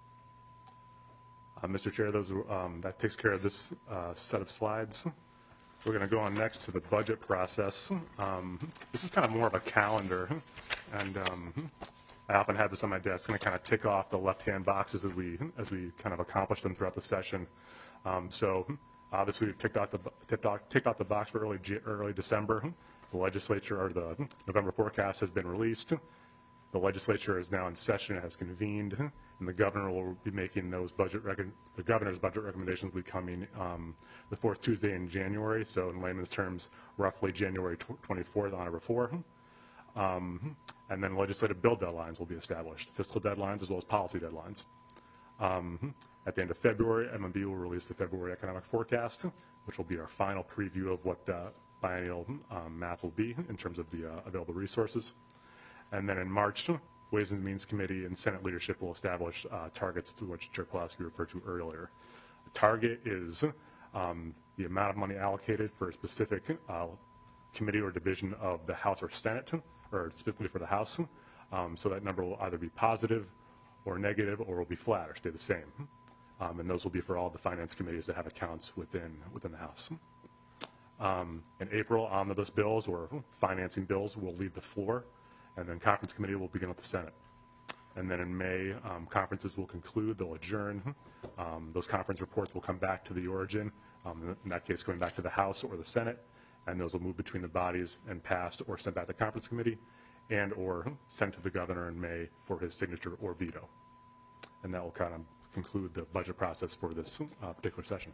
Uh, Mister Chair, those, um, that takes care of this uh, set of slides. We're going to go on next to the budget process. Um, this is kind of more of a calendar, and um, I often have this on my desk, and I kind of tick off the left-hand boxes as we as we kind of accomplish them throughout the session. Um, so obviously, we've ticked out the ticked out, ticked out the box for early early December. The legislature or the November forecast has been released. The legislature is now in session, has convened, and the governor will be making those budget rec- the governor's budget recommendations will be coming um, the fourth Tuesday in January. So in layman's terms, roughly January twenty-fourth on or before. Um, and then legislative bill deadlines will be established, fiscal deadlines as well as policy deadlines. Um, at the end of February, M M B will release the February economic forecast, which will be our final preview of what the biennial um, math will be in terms of the uh, available resources. And then in March, Ways and Means Committee and Senate leadership will establish uh, targets to which Chair Pulaski referred to earlier. The target is um, the amount of money allocated for a specific uh, committee or division of the House or Senate, or specifically for the House. Um, so that number will either be positive or negative, or will be flat or stay the same. Um, and those will be for all the finance committees that have accounts within within the House. Um, in April, omnibus bills or financing bills will leave the floor, and then conference committee will begin with the Senate. And then in May, um, conferences will conclude, they'll adjourn. Um, those conference reports will come back to the origin, um, in that case going back to the House or the Senate, and those will move between the bodies and passed or sent back to conference committee and or sent to the governor in May for his signature or veto. And that will kind of conclude the budget process for this uh, particular session.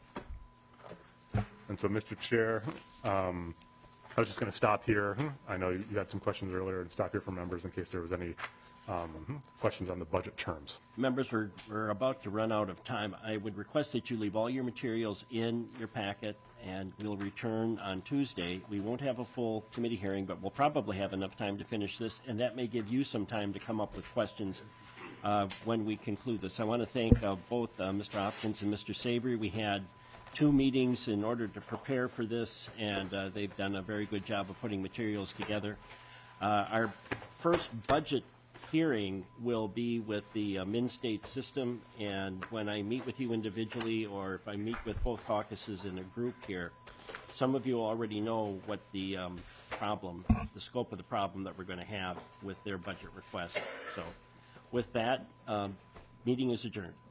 And so, Mister Chair, um, I was just going to stop here. I know you had some questions earlier, and stop here for members in case there was any um, questions on the budget terms. Members, we're, we're about to run out of time. I would request that you leave all your materials in your packet, and we'll return on Tuesday. We won't have a full committee hearing, but we'll probably have enough time to finish this, and that may give you some time to come up with questions uh, when we conclude this. I want to thank uh, both uh, Mister Hopkins and Mister Savory. We had two meetings in order to prepare for this, and uh, they've done a very good job of putting materials together. Uh, our first budget hearing will be with the uh, Min-State system, and when I meet with you individually, or if I meet with both caucuses in a group here, some of you already know what the um, problem, the scope of the problem that we're going to have with their budget request. So with that, um, meeting is adjourned.